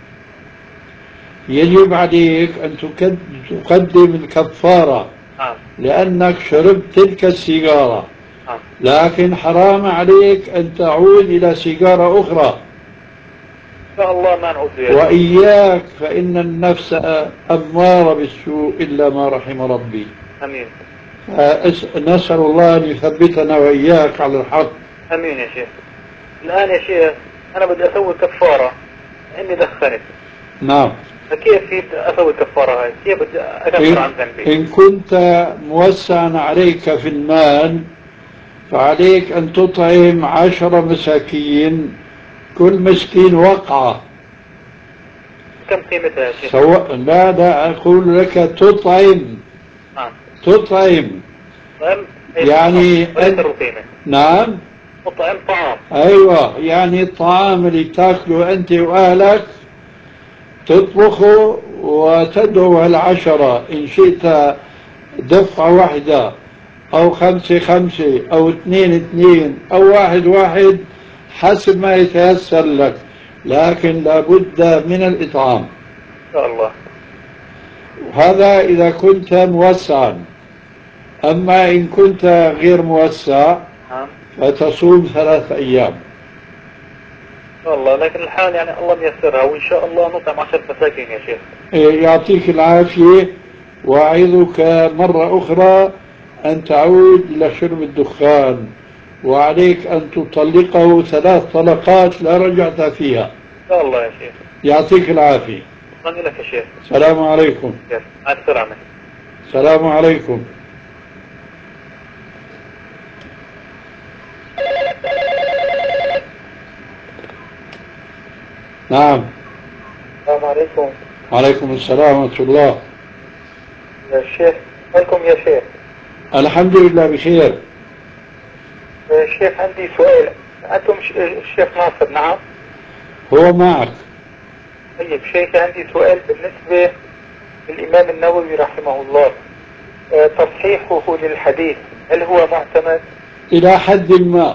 Speaker 4: يجب عليك أن تقدم الكفارة لأنك شربت تلك السيجارة، لكن حرام عليك أن تعود إلى سيجارة أخرى.
Speaker 9: إن شاء الله ما نعود.
Speaker 4: وإياك فإن النفس أمارة بالسوء إلا ما رحم ربي.
Speaker 9: أمين.
Speaker 4: نسأل الله أن يثبتنا وإياك على الحق.
Speaker 9: أمين يا شيخ. الآن يا شيخ أنا بدي أسوي كفارة إني دخنت.
Speaker 4: نعم.
Speaker 9: فكيف أسوي الكفارة هاي؟ كيف بدي أكفر عن ذنبي؟
Speaker 4: إن كنت موسعا عليك في المال فعليك أن تطعم عشر مساكين، كل مسكين وقعة.
Speaker 9: كم قيمتها يا شيخ؟
Speaker 4: سواء لا لا أقول لك تطعم.
Speaker 9: نعم.
Speaker 4: تطعم. يعني
Speaker 9: أن...
Speaker 4: نعم.
Speaker 9: تطعم طعام.
Speaker 4: أيوة، يعني الطعام اللي تاكله أنت وأهلك تطبخه وتدعو العشرة، إن شئت دفعة واحدة أو خمسة خمسة أو اثنين اثنين أو واحد واحد حسب ما يتيسر لك، لكن لابد من الإطعام.
Speaker 9: إن شاء الله.
Speaker 4: وهذا إذا كنت موسعا. أما إن كنت غير موسع فتصوم ثلاث أيام.
Speaker 9: إن شاء الله، لكن الحال يعني الله ميسرها وإن شاء الله نطعم عشرة مساكين يا شيخ.
Speaker 4: يعطيك العافية، وأعظك مرة أخرى أن تعود إلى شرب الدخان، وعليك أن تطلقه ثلاث طلقات لا رجعت فيها.
Speaker 9: إن شاء الله يا شيخ.
Speaker 4: يعطيك العافية.
Speaker 9: شكرا لك يا شيخ.
Speaker 4: السلام عليكم.
Speaker 9: مع السلامة.
Speaker 4: السلام عليكم. نعم.
Speaker 9: السلام عليكم.
Speaker 4: وعليكم السلام ورحمة الله.
Speaker 9: يا شيخ، عليكم يا شيخ.
Speaker 4: الحمد لله بخير.
Speaker 11: شيخ عندي سؤال. أنتم الشيخ ناصر نعم؟
Speaker 4: هو معك.
Speaker 11: طيب شيخ عندي سؤال بالنسبة للإمام النووي رحمه الله، تصحيحه للحديث هل هو معتمد؟
Speaker 4: إلى حد ما.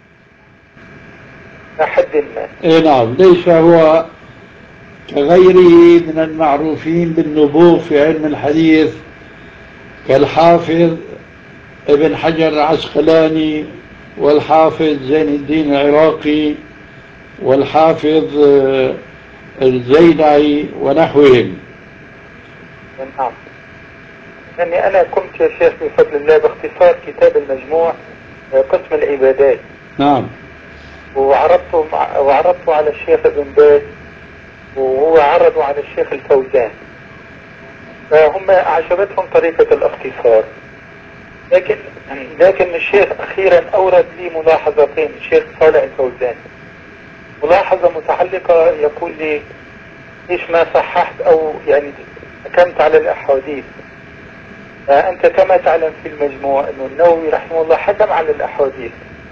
Speaker 11: إلى حد ما.
Speaker 4: إيه نعم، ليس هو كغيره من المعروفين بالنبوغ في علم الحديث كالحافظ ابن حجر العسقلاني والحافظ زين الدين العراقي والحافظ الزيدعي ونحوهم.
Speaker 11: نعم. يعني أنا قمت يا شيخ بفضل الله باختصار كتاب المجموع قسم العبادات.
Speaker 4: نعم.
Speaker 11: وعرضته مع وعرضته على الشيخ ابن باز وهو عرضه على الشيخ الفوزان، فهم أعجبتهم طريقة الاختصار. لكن لكن الشيخ أخيرا أورد لي ملاحظتين الشيخ صالح الفوزان. ملاحظة متعلقة يقول لي ليش ما صححت أو يعني حكمت على الأحاديث. أنت كما تعلم في المجموع أنه النووي رحمه الله حكم على الأحاديث،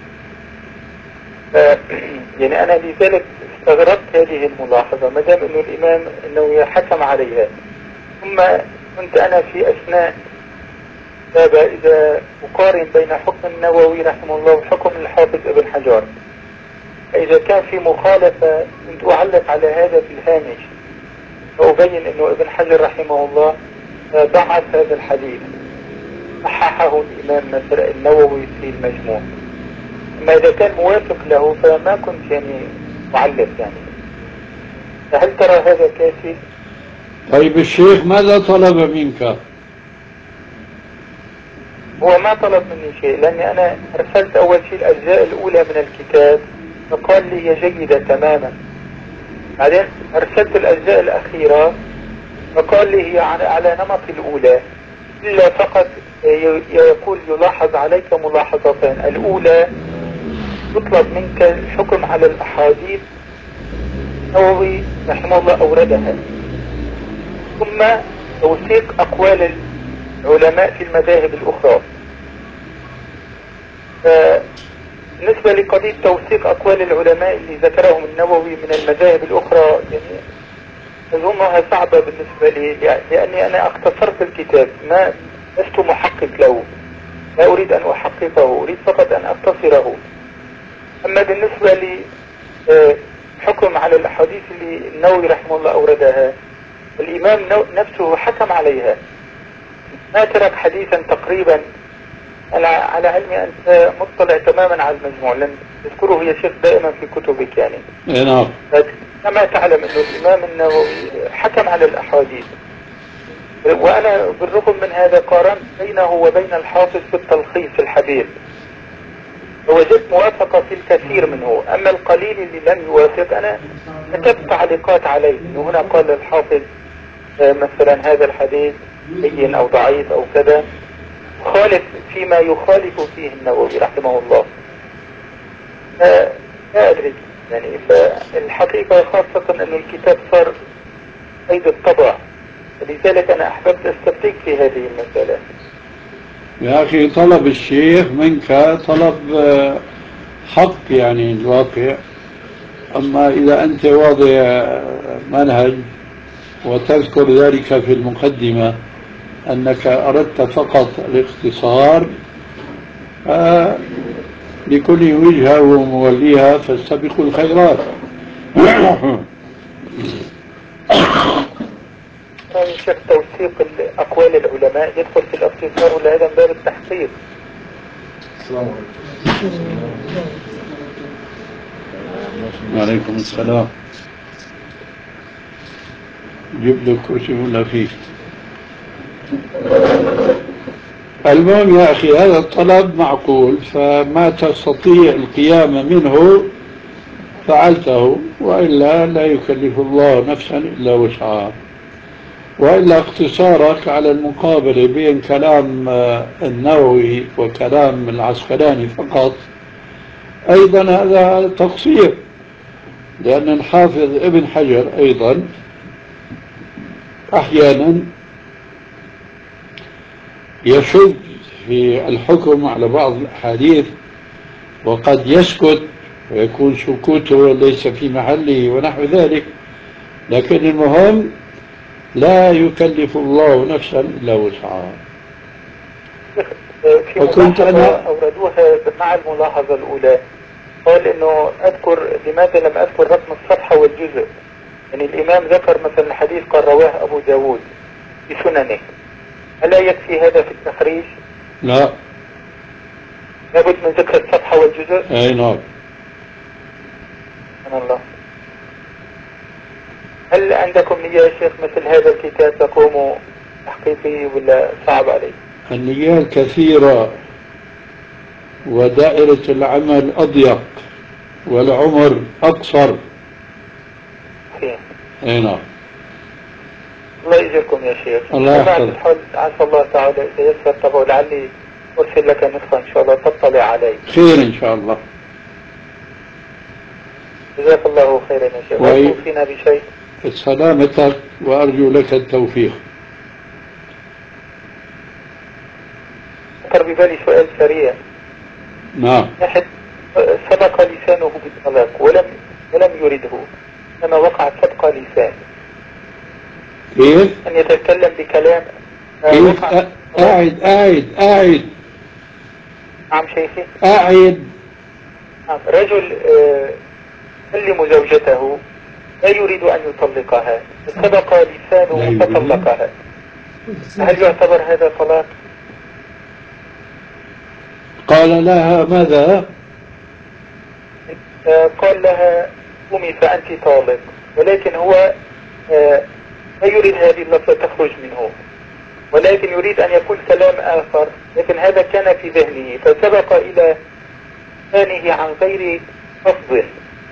Speaker 11: يعني أنا لذلك استغربت هذه الملاحظة ما دام أنه الإمام النووي حكم عليها. ثم كنت أنا في أثناء إذا أقارن بين حكم النووي رحمه الله وحكم الحافظ ابن حجر، فإذا كان في مخالفة كنت أعلق على هذا في الهامش وأبين أنه ابن حجر رحمه الله ضعف هذا الحديث، صححه الإمام مثلا النووي في المجموع. أما إذا كان موافق له فما كنت يعني أعلق يعني. فهل ترى هذا كافي؟
Speaker 4: طيب الشيخ ماذا طلب منك؟
Speaker 11: هو ما طلب مني شيء، لأني أنا أرسلت أول شيء الأجزاء الأولى من الكتاب فقال لي هي جيدة تماما. بعدين أرسلت الأجزاء الأخيرة فقال لي هي على نمط الأولى، إلا فقط يقول يلاحظ عليك ملاحظتين. الأولى يطلب منك الحكم على الأحاديث النووي رحمه الله أوردها، ثم توثيق أقوال العلماء في المذاهب الأخرى. بالنسبة لقضية توثيق أقوال العلماء اللي ذكرهم النووي من المذاهب الأخرى يعني أظنها صعبة بالنسبة لي، لأني أنا اختصرت الكتاب، ما لست محقق له، لا أريد أن أحققه، أريد فقط أن أختصره. أما بالنسبة لي حكم على الأحاديث اللي النووي رحمه الله أوردها، الإمام نفسه حكم عليها، ما ترك حديثا تقريبا. على على علمي أنت مطلع تماما على المجموع، لن تذكره يا شيخ دائما في كتبك يعني.
Speaker 4: نعم.
Speaker 11: كما تعلم أنه الإمام النووي حكم على الأحاديث، وأنا بالرغم من هذا قارنت بينه وبين الحافظ في التلخيص الحبيب، ووجدت موافقة في الكثير منه. أما القليل اللي لم يوافق أنا كتبت تعليقات عليه، أنه هنا قال الحافظ مثلا هذا الحديث هين أو ضعيف أو كذا، خالف فيما يخالف فيه النووي رحمه الله. لا أدري يعني، فالحقيقة خاصة أن الكتاب صار قيد الطبع، لذلك أنا أحببت أستفتيك في هذه المسألة.
Speaker 4: يا أخي طلب الشيخ منك طلب حق يعني الواقع، أما إذا أنت واضع منهج وتذكر ذلك في المقدمة أنك أردت فقط الاختصار، آه لكل وجهة وموليها فاستبقوا الخيرات.
Speaker 11: رأي شيخ توثيق أقوال العلماء يدخل في الاختصار ولا هذا من باب التحقيق؟
Speaker 12: السلام عليكم.
Speaker 4: وعليكم السلام. جيب له كرسي ولا فيه. المهم يا أخي هذا الطلب معقول، فما تستطيع القيام منه فعلته، وإلا لا يكلف الله نفسا إلا وسعها. وإلا اقتصارك على المقابلة بين كلام النووي وكلام العسقلاني فقط أيضا هذا تقصير، لأن الحافظ ابن حجر أيضا أحيانا يشد في الحكم على بعض الأحاديث وقد يسكت ويكون سكوته ليس في محله ونحو ذلك، لكن المهم لا يكلف الله نفسا إلا وسعها.
Speaker 11: في ملاحظة أنا أوردوها مع الملاحظة الأولى، قال إنه أذكر لماذا لم أذكر رقم الصفحة والجزء. يعني الإمام ذكر مثلا الحديث قال رواه أبو داود في سننه، ألا يكفي هذا في التخريج؟
Speaker 4: لا،
Speaker 11: لابد من ذكر الصفحة والجزء.
Speaker 4: أي نعم.
Speaker 11: سبحان الله. هل عندكم نية يا شيخ مثل هذا الكتاب تقوموا تحقيقه ولا صعب عليه؟
Speaker 4: النيات كثيرة ودائرة العمل أضيق والعمر أقصر.
Speaker 11: صحيح.
Speaker 4: أي نعم.
Speaker 11: الله يجزيكم يا شيخ.
Speaker 4: الله يحفظك.
Speaker 11: عسى الله تعالى إذا يسر طبعا لعلي أرسل لك نسخة إن شاء الله تطلع عليه.
Speaker 4: خير إن شاء الله.
Speaker 11: جزاك الله خيرا يا شيخ.
Speaker 4: وي...
Speaker 11: فينا بشيء.
Speaker 4: سلامتك وأرجو لك التوفيق.
Speaker 11: خطر ببالي سؤال سريع.
Speaker 4: نعم.
Speaker 11: أحد سبق لسانه بالطلاق ولم ولم يرده، إنما وقع سبق لسان.
Speaker 4: كيف؟
Speaker 11: أن يتكلم بكلام.
Speaker 4: كيف؟ أعد أعد أعد.
Speaker 11: نعم شيخي.
Speaker 4: أعد.
Speaker 11: نعم. رجل كلم زوجته لا يريد أن يطلقها، سبق لسانه فطلقها، هل يعتبر هذا طلاق؟
Speaker 4: قال لها ماذا؟
Speaker 11: قال لها قومي فأنت طالق، ولكن هو لا يريد هذه اللفظة تخرج منه، ولكن يريد أن يقول كلام آخر، لكن هذا كان في ذهنه فسبق إلى ثانيه عن غير قصده.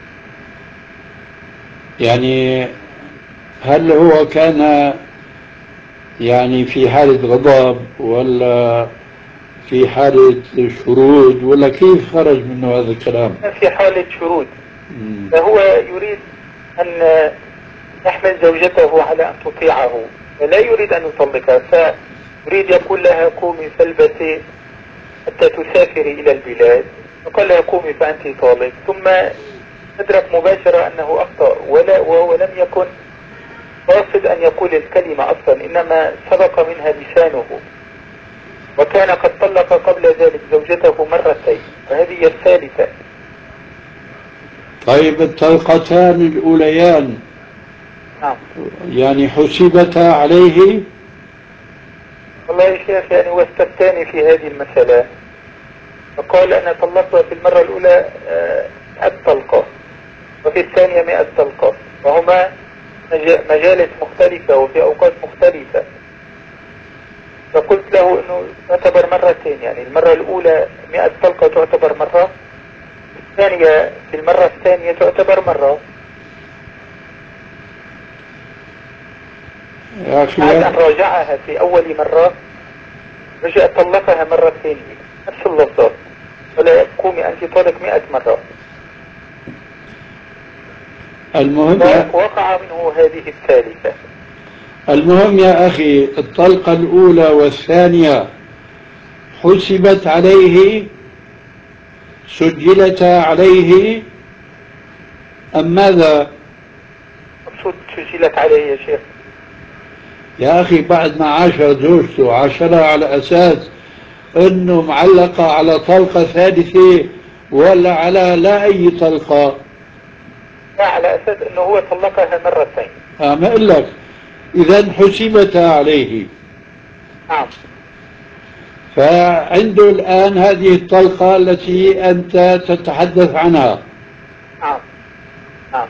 Speaker 4: يعني هل هو كان يعني في حالة غضب ولا في حالة شرود ولا كيف خرج منه هذا الكلام؟
Speaker 11: في حالة شرود. مم. فهو يريد أن يحمل زوجته على أن تطيعه، لا يريد أن يطلقها، فيريد يقول لها قومي فالبسي حتى تسافري إلى البلاد، فقال لها قومي فأنت طالق، ثم أدرك مباشرة أنه أخطأ، ولا وهو لم يكن قاصد أن يقول الكلمة أصلا، إنما سبق منها لسانه، وكان قد طلق قبل ذلك زوجته مرتين وهذه هي الثالثة.
Speaker 4: طيب الطلقتان الأوليان
Speaker 11: نعم
Speaker 4: يعني حسبتا عليه؟
Speaker 11: والله يا شيخ يعني هو استفتاني في هذه المسألة، فقال أنا طلقتها في المرة الأولى مئة طلقة وفي الثانية مئة طلقة، وهما مجالس مختلفة وفي أوقات مختلفة. فقلت له أنه تعتبر مرتين، يعني المرة الأولى مئة طلقة تعتبر مرة، الثانية في المرة الثانية تعتبر مرة.
Speaker 4: يا أخي
Speaker 11: بعد أن راجعها في أول مرة رجع طلقها مرة ثانية نفس اللفظات، ولا قومي أنت طالق مئة مرة.
Speaker 4: المهم
Speaker 11: وقع منه هذه الثالثة.
Speaker 4: المهم يا أخي الطلقة الأولى والثانية حسبت عليه، سجلتا عليه أم ماذا؟
Speaker 11: مقصود سجلت عليه يا شيخ.
Speaker 4: يا أخي بعد ما عاشر زوجته عاشرها على أساس أنه معلقة على طلقة ثالثة ولا على لا أي طلقة؟
Speaker 11: لا على أساس أنه هو طلقها مرتين.
Speaker 4: آه ما أقول لك إذا حسبتا عليه.
Speaker 11: نعم.
Speaker 4: فعنده الآن هذه الطلقة التي أنت تتحدث عنها.
Speaker 11: نعم نعم.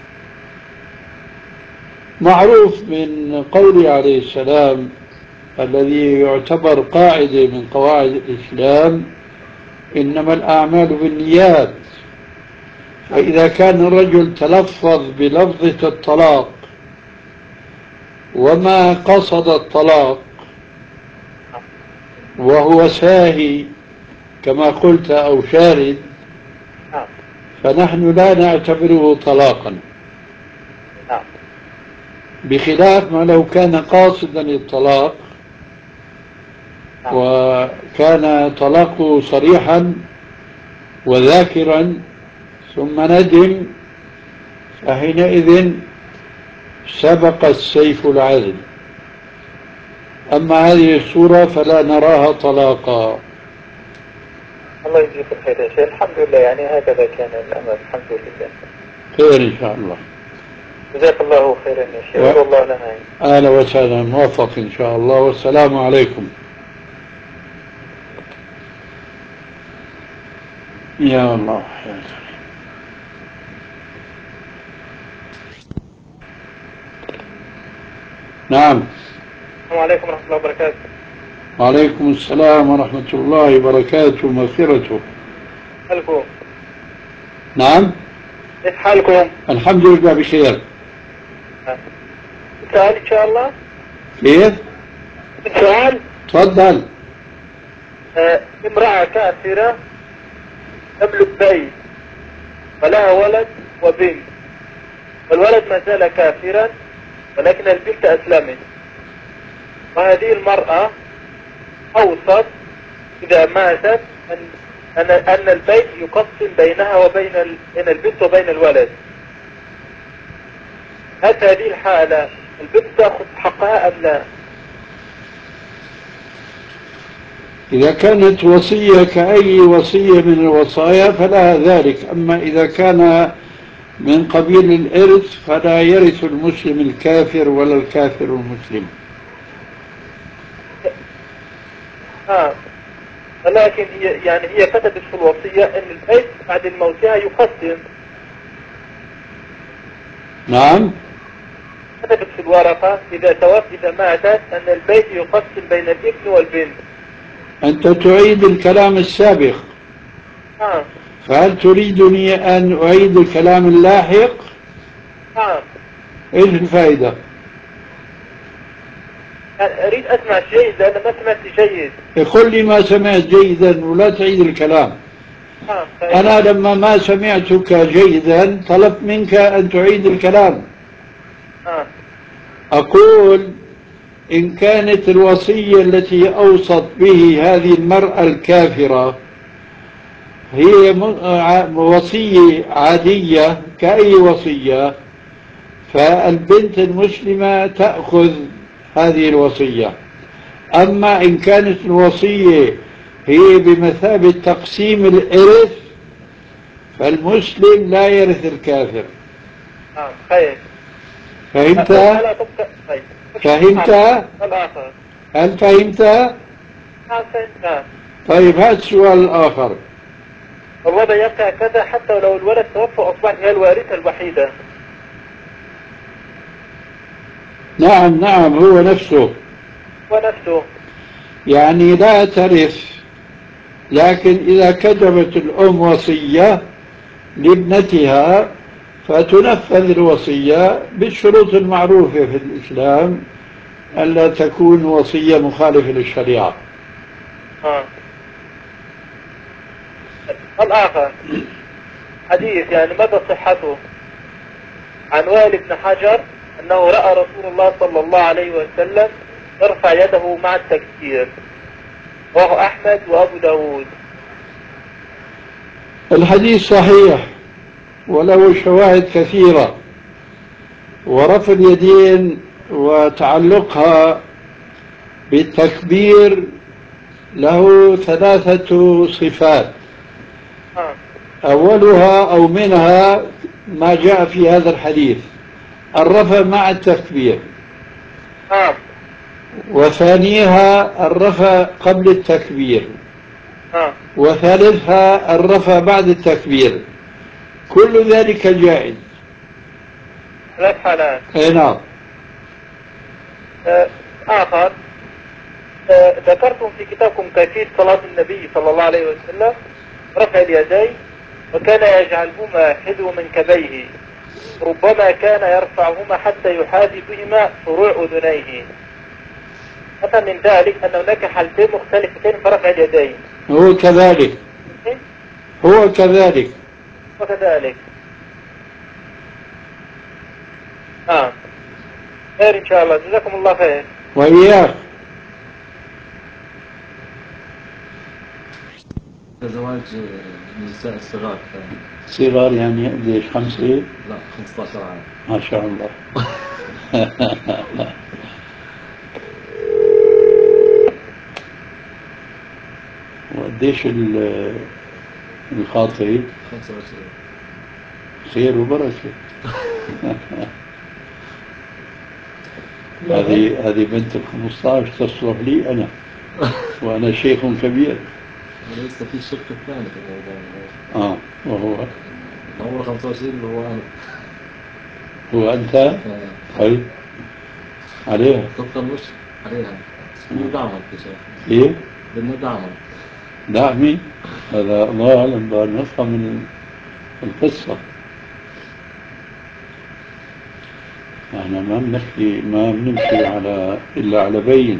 Speaker 4: معروف من قوله عليه السلام الذي يعتبر قاعدة من قواعد الإسلام إنما الأعمال بالنيات، فإذا كان الرجل تلفظ بلفظة الطلاق وما قصد الطلاق وهو ساهي كما قلت أو شارد، فنحن لا نعتبره طلاقا، بخلاف ما لو كان قاصدا الطلاق وكان طلاقه صريحا وذاكرا ثم ندم فحينئذ سبق السيف العدل. أما هذه الصورة فلا نراها طلاقا.
Speaker 11: الله يجزيك الخير يا شيخ. الحمد لله، يعني هكذا كان الأمر. الحمد لله.
Speaker 4: خير إن شاء الله.
Speaker 11: جزاك الله خيرا يا شيخ. و... والله لنا.
Speaker 4: أهلا وسهلا، موفق إن شاء الله، والسلام عليكم. يا الله يا الله. نعم.
Speaker 11: السلام عليكم ورحمة الله وبركاته.
Speaker 4: وعليكم السلام ورحمة الله وبركاته ومغفرته.
Speaker 11: حالكم؟
Speaker 4: نعم.
Speaker 11: كيف حالكم؟
Speaker 4: الحمد لله بخير.
Speaker 11: سؤال إن شاء الله.
Speaker 4: كيف؟
Speaker 11: سؤال.
Speaker 4: تفضل.
Speaker 11: آه، امرأة كافرة تملك بيت ولها ولد وبنت، والولد ما زال كافرا ولكن البنت أسلمت، وهذه المرأة أوصت إذا ماتت أن أن أن البيت يقسم بينها وبين بين البنت وبين الولد. هل في هذه الحالة البنت تأخذ حقها أم لا؟
Speaker 4: إذا كانت وصية كأي وصية من الوصايا فلها ذلك. أما إذا كان من قبيل الإرث فلا يرث المسلم الكافر ولا الكافر المسلم.
Speaker 11: آه. ولكن هي يعني هي كتبت في الوصية أن البيت بعد موتها يقسم.
Speaker 4: نعم.
Speaker 11: كتبت في الورقة إذا توفت إذا ماتت أن البيت يقسم بين الابن والبنت.
Speaker 4: أنت تعيد الكلام السابق.
Speaker 11: آه.
Speaker 4: فهل تريدني أن أعيد الكلام اللاحق؟
Speaker 11: آه.
Speaker 4: إيش الفائدة؟
Speaker 11: أريد أسمع جيد لأن ما سمعت جيد.
Speaker 4: يقول لي ما سمعت جيدا ولا تعيد الكلام.
Speaker 11: آه.
Speaker 4: أنا لما ما سمعتك جيدا طلبت منك أن تعيد الكلام.
Speaker 11: آه.
Speaker 4: أقول إن كانت الوصية التي أوصت به هذه المرأة الكافرة هي وصية عادية كأي وصية، فالبنت المسلمة تأخذ هذه الوصية. أما إن كانت الوصية هي بمثابة تقسيم الإرث فالمسلم لا يرث الكافر.
Speaker 11: آه. خير.
Speaker 4: فهمت؟ فهمت؟ هل فهمت؟
Speaker 11: آه. فهمت.
Speaker 4: طيب هذا السؤال الآخر.
Speaker 11: الوضع يبقى كذا حتى لو الولد توفى أصبحت هي الوارثة الوحيدة.
Speaker 4: نعم نعم هو نفسه.
Speaker 11: هو نفسه.
Speaker 4: يعني لا ترث، لكن إذا كتبت الأم وصية لابنتها فتنفذ الوصية بالشروط المعروفة في الإسلام، ألا تكون وصية مخالفة للشريعة.
Speaker 11: آه. الآخر حديث يعني مدى صحته عن وائل بن حجر أنه رأى رسول الله صلى الله عليه وسلم يرفع يده مع التكبير، وهو أحمد وأبو داود.
Speaker 4: الحديث صحيح وله شواهد كثيرة، ورفع اليدين وتعلقها بالتكبير له ثلاثة صفات. أولها أو منها ما جاء في هذا الحديث، الرفع مع التكبير. وثانيها الرفع قبل التكبير. وثالثها الرفع بعد التكبير. كل ذلك جائز.
Speaker 11: ثلاث حالات.
Speaker 4: نعم.
Speaker 11: آخر آه ذكرتم في كتابكم كيفية صلاة النبي صلى الله عليه وسلم رفع اليدين، وكان يجعلهما حذو منكبيه، ربما كان يرفعهما حتى يحاذي بهما فروع أذنيه. مثلا من ذلك أن هناك حالتين مختلفتين في رفع اليدين.
Speaker 4: هو كذلك.
Speaker 11: إيه؟
Speaker 4: هو كذلك.
Speaker 11: وكذلك. آه. خير إن شاء الله، جزاكم الله خير.
Speaker 4: وإياك.
Speaker 7: زواج النساء الصغار كان.
Speaker 4: صغار يعني قديش خمسة؟
Speaker 7: لا خمسة عشر عام.
Speaker 4: ما شاء الله. وقديش الخاطب؟
Speaker 7: خمسة وعشرين.
Speaker 4: خير وبركة. هذه هذه بنت ال خمسطعش تصلح لي أنا وأنا شيخ كبير.
Speaker 7: أنا لسه في الشق الثاني في الموضوع.
Speaker 4: آه وهو
Speaker 7: عمره خمسة وعشرين اللي هو أنا.
Speaker 4: هو أنت؟ طيب عليها.
Speaker 7: طبقا مش عليها. بدنا دعمك يا شيخ.
Speaker 4: إيه؟
Speaker 7: بدنا دعمك.
Speaker 4: دعمي؟ هذا الله أعلم بأن نفهم القصة. احنا ما بنحكي ما بنمشي على إلا على بينة.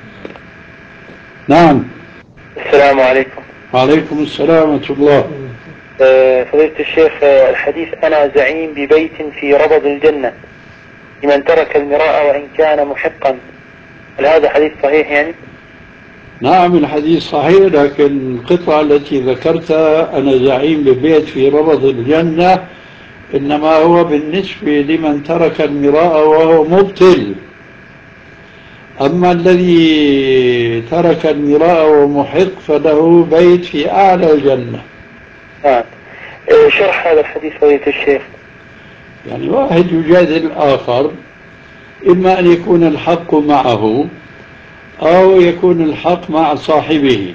Speaker 4: نعم.
Speaker 9: السلام عليكم.
Speaker 4: وعليكم السلام ورحمة الله.
Speaker 9: أه فضيلة الشيخ، أه الحديث أنا زعيم ببيت في ربض الجنة لمن ترك المراء وإن كان محقا، هل هذا حديث صحيح يعني؟
Speaker 4: نعم الحديث صحيح، لكن القطعة التي ذكرتها أنا زعيم ببيت في ربض الجنة إنما هو بالنسبة لمن ترك المراء وهو مبطل. أما الذي ترك المراء ومحق فله بيت في أعلى الجنة.
Speaker 9: نعم. شرح هذا الحديث فضيلة الشيخ.
Speaker 4: يعني واحد يجادل الآخر، إما أن يكون الحق معه أو يكون الحق مع صاحبه.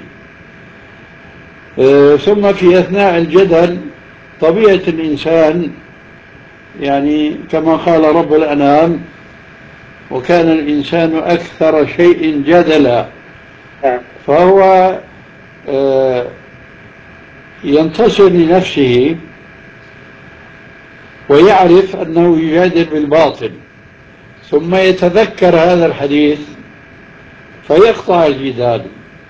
Speaker 4: أه ثم في أثناء الجدل طبيعة الإنسان يعني كما قال رب الأنام: وكان الإنسان أكثر شيء جدلا. فهو أه ينتصر لنفسه ويعرف أنه يجادل بالباطل، ثم يتذكر هذا الحديث فيقطع الجدال.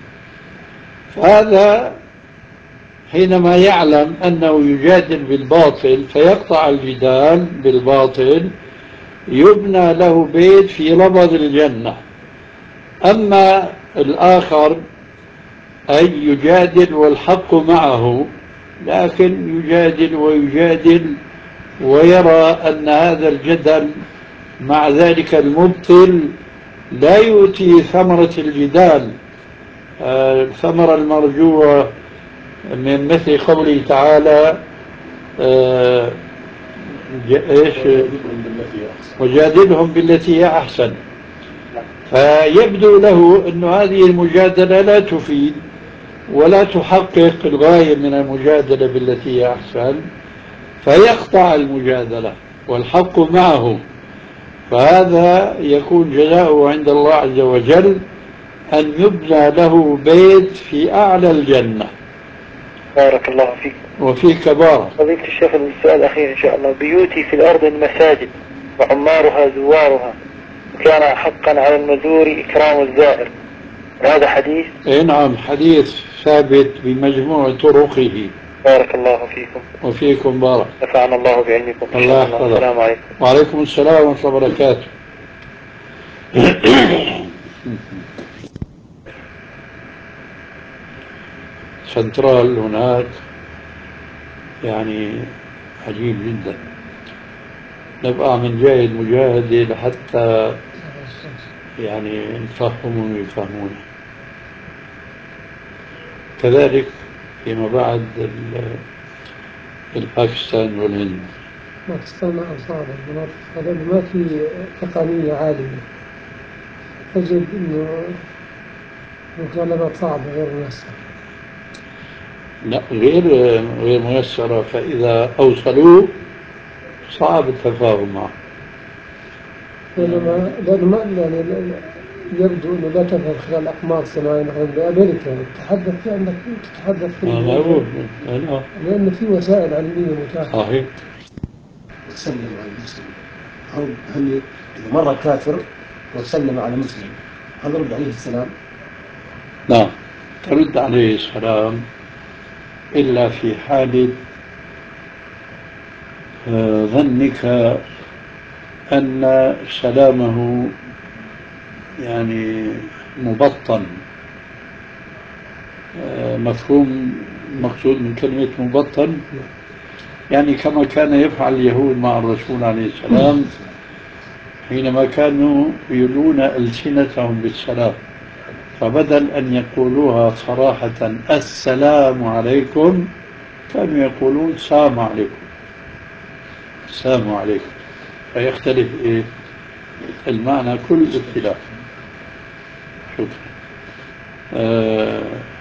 Speaker 4: فهذا حينما يعلم أنه يجادل بالباطل فيقطع الجدال بالباطل يبنى له بيت في ربض الجنة. أما الآخر أي يجادل والحق معه لكن يجادل ويجادل ويرى أن هذا الجدل مع ذلك المبطل لا يؤتي ثمرة الجدال، الثمرة المرجوة من مثل قوله تعالى آه ايش وجادلهم بالتي هي أحسن. فيبدو له أن هذه المجادلة لا تفيد ولا تحقق الغاية من المجادلة بالتي هي أحسن، فيقطع المجادلة والحق معه. فهذا يكون جزاؤه عند الله عز وجل أن يبنى له بيت في أعلى الجنة.
Speaker 9: بارك الله فيك.
Speaker 4: وفيك بارك.
Speaker 9: فضيلة الشيخ السؤال الأخير إن شاء الله: بيوتي في الأرض المساجد وعمارها زوارها، وكان حقا على المزور إكرام الزائر، هذا حديث؟
Speaker 4: اي نعم، حديث ثابت بمجموع طرقه.
Speaker 9: بارك الله فيكم.
Speaker 4: وفيكم بارك.
Speaker 9: نفعنا الله بعلمكم.
Speaker 4: الله يحفظك.
Speaker 9: السلام عليكم.
Speaker 4: وعليكم السلام ورحمة الله وبركاته. سنترال هناك يعني عجيب جدا، نبقى من جاهد مجاهدة لحتى يعني نفهمهم ويفهمون. كذلك فيما بعد الباكستان والهند.
Speaker 10: باكستان مع صعبة، المناطق ما في تقنية عالية، تجد إنه مطالبات صعبة غير ميسرة.
Speaker 4: لا غير غير ميسرة، فإذا أوصلوا صعب التفاهم معه.
Speaker 10: بينما بينما يعني يبدو انه لا تذهب خلال اقمار صناعيه مثلا بامريكا تتحدث في انك تتحدث في
Speaker 4: آه
Speaker 10: لان في وسائل علميه متاحه.
Speaker 4: صحيح.
Speaker 6: تسلم على المسلم، هل هل اذا مر كافر وسلم على مسلم هل رد عليه السلام؟
Speaker 4: نعم ترد عليه السلام، إلا في حالة ظنك أن سلامه يعني مبطن، مفهوم المقصود من كلمة مبطل يعني كما كان يفعل اليهود مع الرسول عليه السلام حينما كانوا يلون ألسنتهم بالسلام، فبدل أن يقولوها صراحة السلام عليكم كانوا يقولون سلام عليكم السلام عليكم، فيختلف إيه المعنى كل اختلاف. شكرا. آه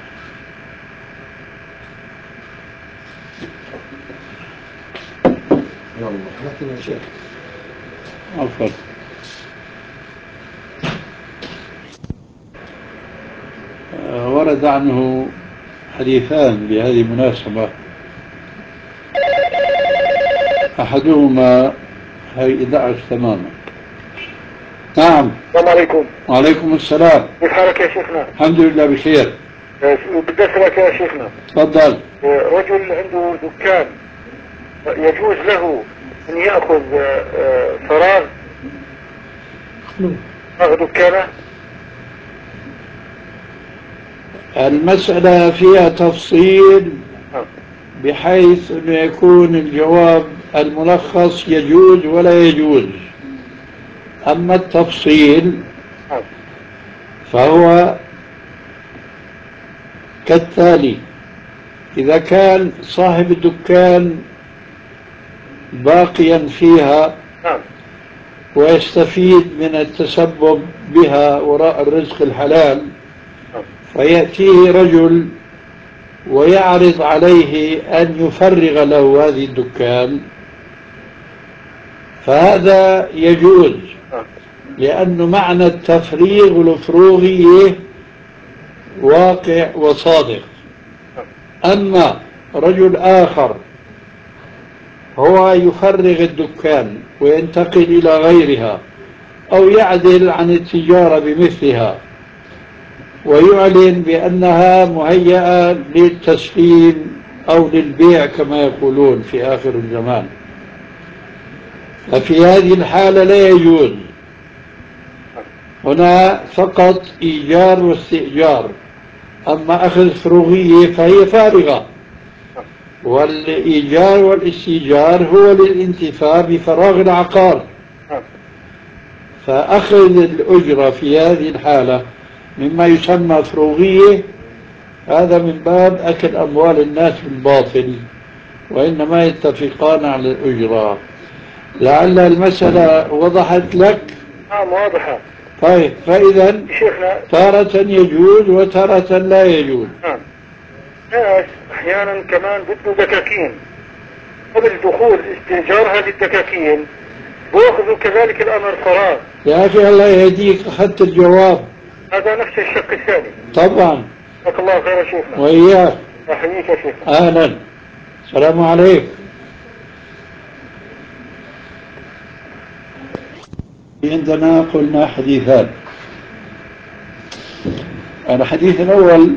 Speaker 4: عفوا. آه ورد عنه حديثان بهذه المناسبة، أحدهما هي دعش تماما. نعم.
Speaker 13: السلام عليكم.
Speaker 4: وعليكم السلام.
Speaker 13: كيف حالك يا شيخنا؟
Speaker 4: الحمد لله بخير.
Speaker 13: بدي أسألك يا شيخنا.
Speaker 4: تفضل.
Speaker 13: رجل عنده دكان، يجوز له أن يأخذ فراغ فراغ دكانه؟
Speaker 4: المسألة فيها تفصيل بحيث أن يكون الجواب الملخص يجوز ولا يجوز. أما التفصيل فهو كالتالي: إذا كان صاحب الدكان باقيا فيها ويستفيد من التسبب بها وراء الرزق الحلال، فيأتيه رجل ويعرض عليه أن يفرغ له هذه الدكان، فهذا يجوز، لأنه معنى التفريغ والفروغية واقع وصادق. أما رجل آخر هو يفرغ الدكان وينتقل إلى غيرها أو يعدل عن التجارة بمثلها ويعلن بأنها مهيئة للتسليم أو للبيع كما يقولون في آخر الزمان، ففي هذه الحالة لا يجوز. هنا فقط إيجار واستئجار، أما أخذ فروغية فهي فارغة، والإيجار والاستئجار هو للانتفاع بفراغ العقار، فأخذ الأجرة في هذه الحالة مما يسمى فروغية هذا من باب أكل أموال الناس بالباطل، وإنما يتفقان على الأجرة. لعل المسألة وضحت لك؟
Speaker 13: نعم واضحة.
Speaker 4: طيب، فإذا تارة يجوز وتارة لا يجوز.
Speaker 13: نعم. ناس أحيانا كمان بده دكاكين قبل دخول استئجار هذه الدكاكين بأخذوا كذلك الأمر فراغ.
Speaker 4: يا أخي الله يهديك، أخذت الجواب.
Speaker 13: هذا نفس الشق الثاني.
Speaker 4: طبعا.
Speaker 13: جزاك الله خير يا شيخنا.
Speaker 4: وإياك.
Speaker 13: أحييك يا شيخنا.
Speaker 4: أهلا. السلام عليكم. عندنا قلنا حديثان. الحديث الأول: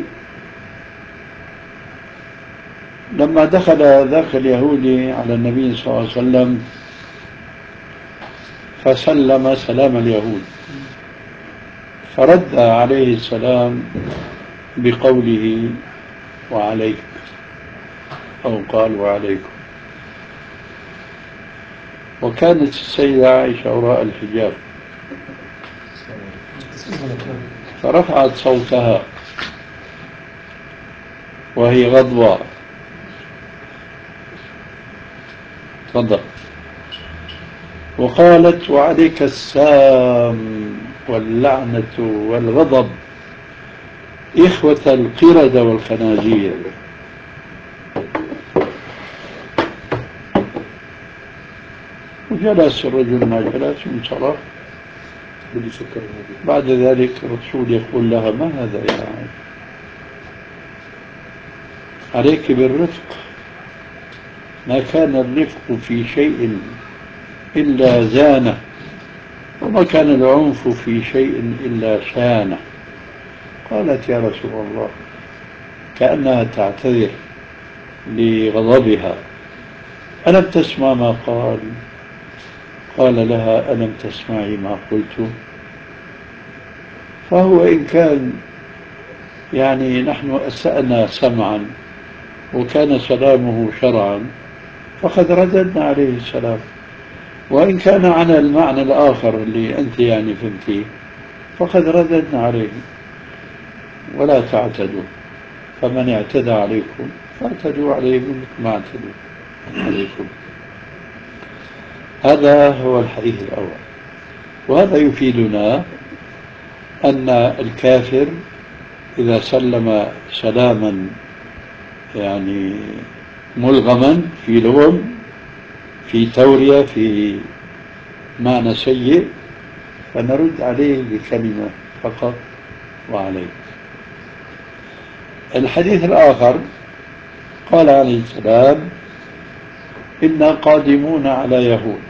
Speaker 4: لما دخل ذاك اليهودي على النبي صلى الله عليه وسلم فسلم سلام اليهود، فرد عليه السلام بقوله وعليك، أو قال وعليكم. وكانت السيدة عائشة وراء الحجاب، فرفعت صوتها وهي غضباء. تفضل. وقالت وعليك السام واللعنة والغضب إخوة القردة والخنازير. وجلس الرجل ما جلس من صلاة. بعد ذلك الرسول يقول لها: ما هذا يا عائشة؟ عليك بالرفق، ما كان الرفق في شيء إلا زانه، وما كان العنف في شيء إلا شانه. قالت: يا رسول الله، كأنها تعتذر لغضبها: ألم تسمع ما قال؟ قال لها: ألم تسمعي ما قلت؟ فهو إن كان يعني نحن أسأنا سمعا وكان سلامه شرعا فقد رددنا عليه السلام، وإن كان على المعنى الآخر اللي أنت يعني فهمتيه فقد رددنا عليه. ولا تعتدوا، فمن اعتدى عليكم فاعتدوا عليه مثل ما اعتدوا عليكم. هذا هو الحديث الأول. وهذا يفيدنا أن الكافر إذا سلم سلاما يعني ملغما في لغم، في تورية، في معنى سيء، فنرد عليه بكلمة فقط وعليه. الحديث الآخر قال عليه السلام: إنا قادمون على يهود،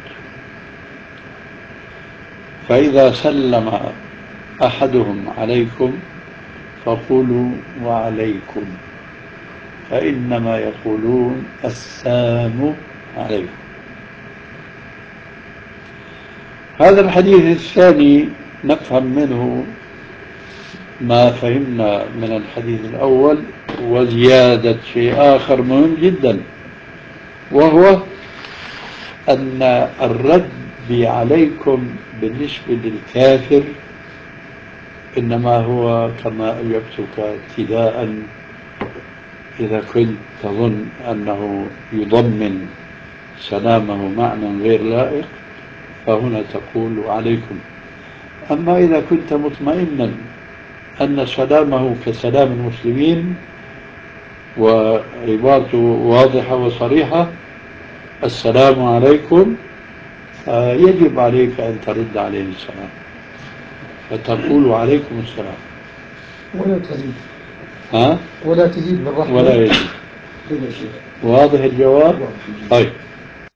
Speaker 4: فإذا سلم أحدهم عليكم فقولوا وعليكم، فإنما يقولون السلام عليكم. هذا الحديث الثاني نفهم منه ما فهمنا من الحديث الأول، وزيادة شيء آخر مهم جدا، وهو أن الرد عليكم بالنسبة للكافر إنما هو كما أجبتك ابتداء، إذا كنت تظن أنه يضمن سلامه معنى غير لائق فهنا تقول عليكم. أما إذا كنت مطمئنا أن سلامه كسلام المسلمين وعبارته واضحة وصريحة السلام عليكم، يجب عليك أن ترد عليه السلام فتقول عليكم السلام
Speaker 10: ولا تزيد.
Speaker 4: ها؟
Speaker 10: ولا تزيد بالرحمة
Speaker 4: ولا يزيد. واضح الجواب؟ طيب.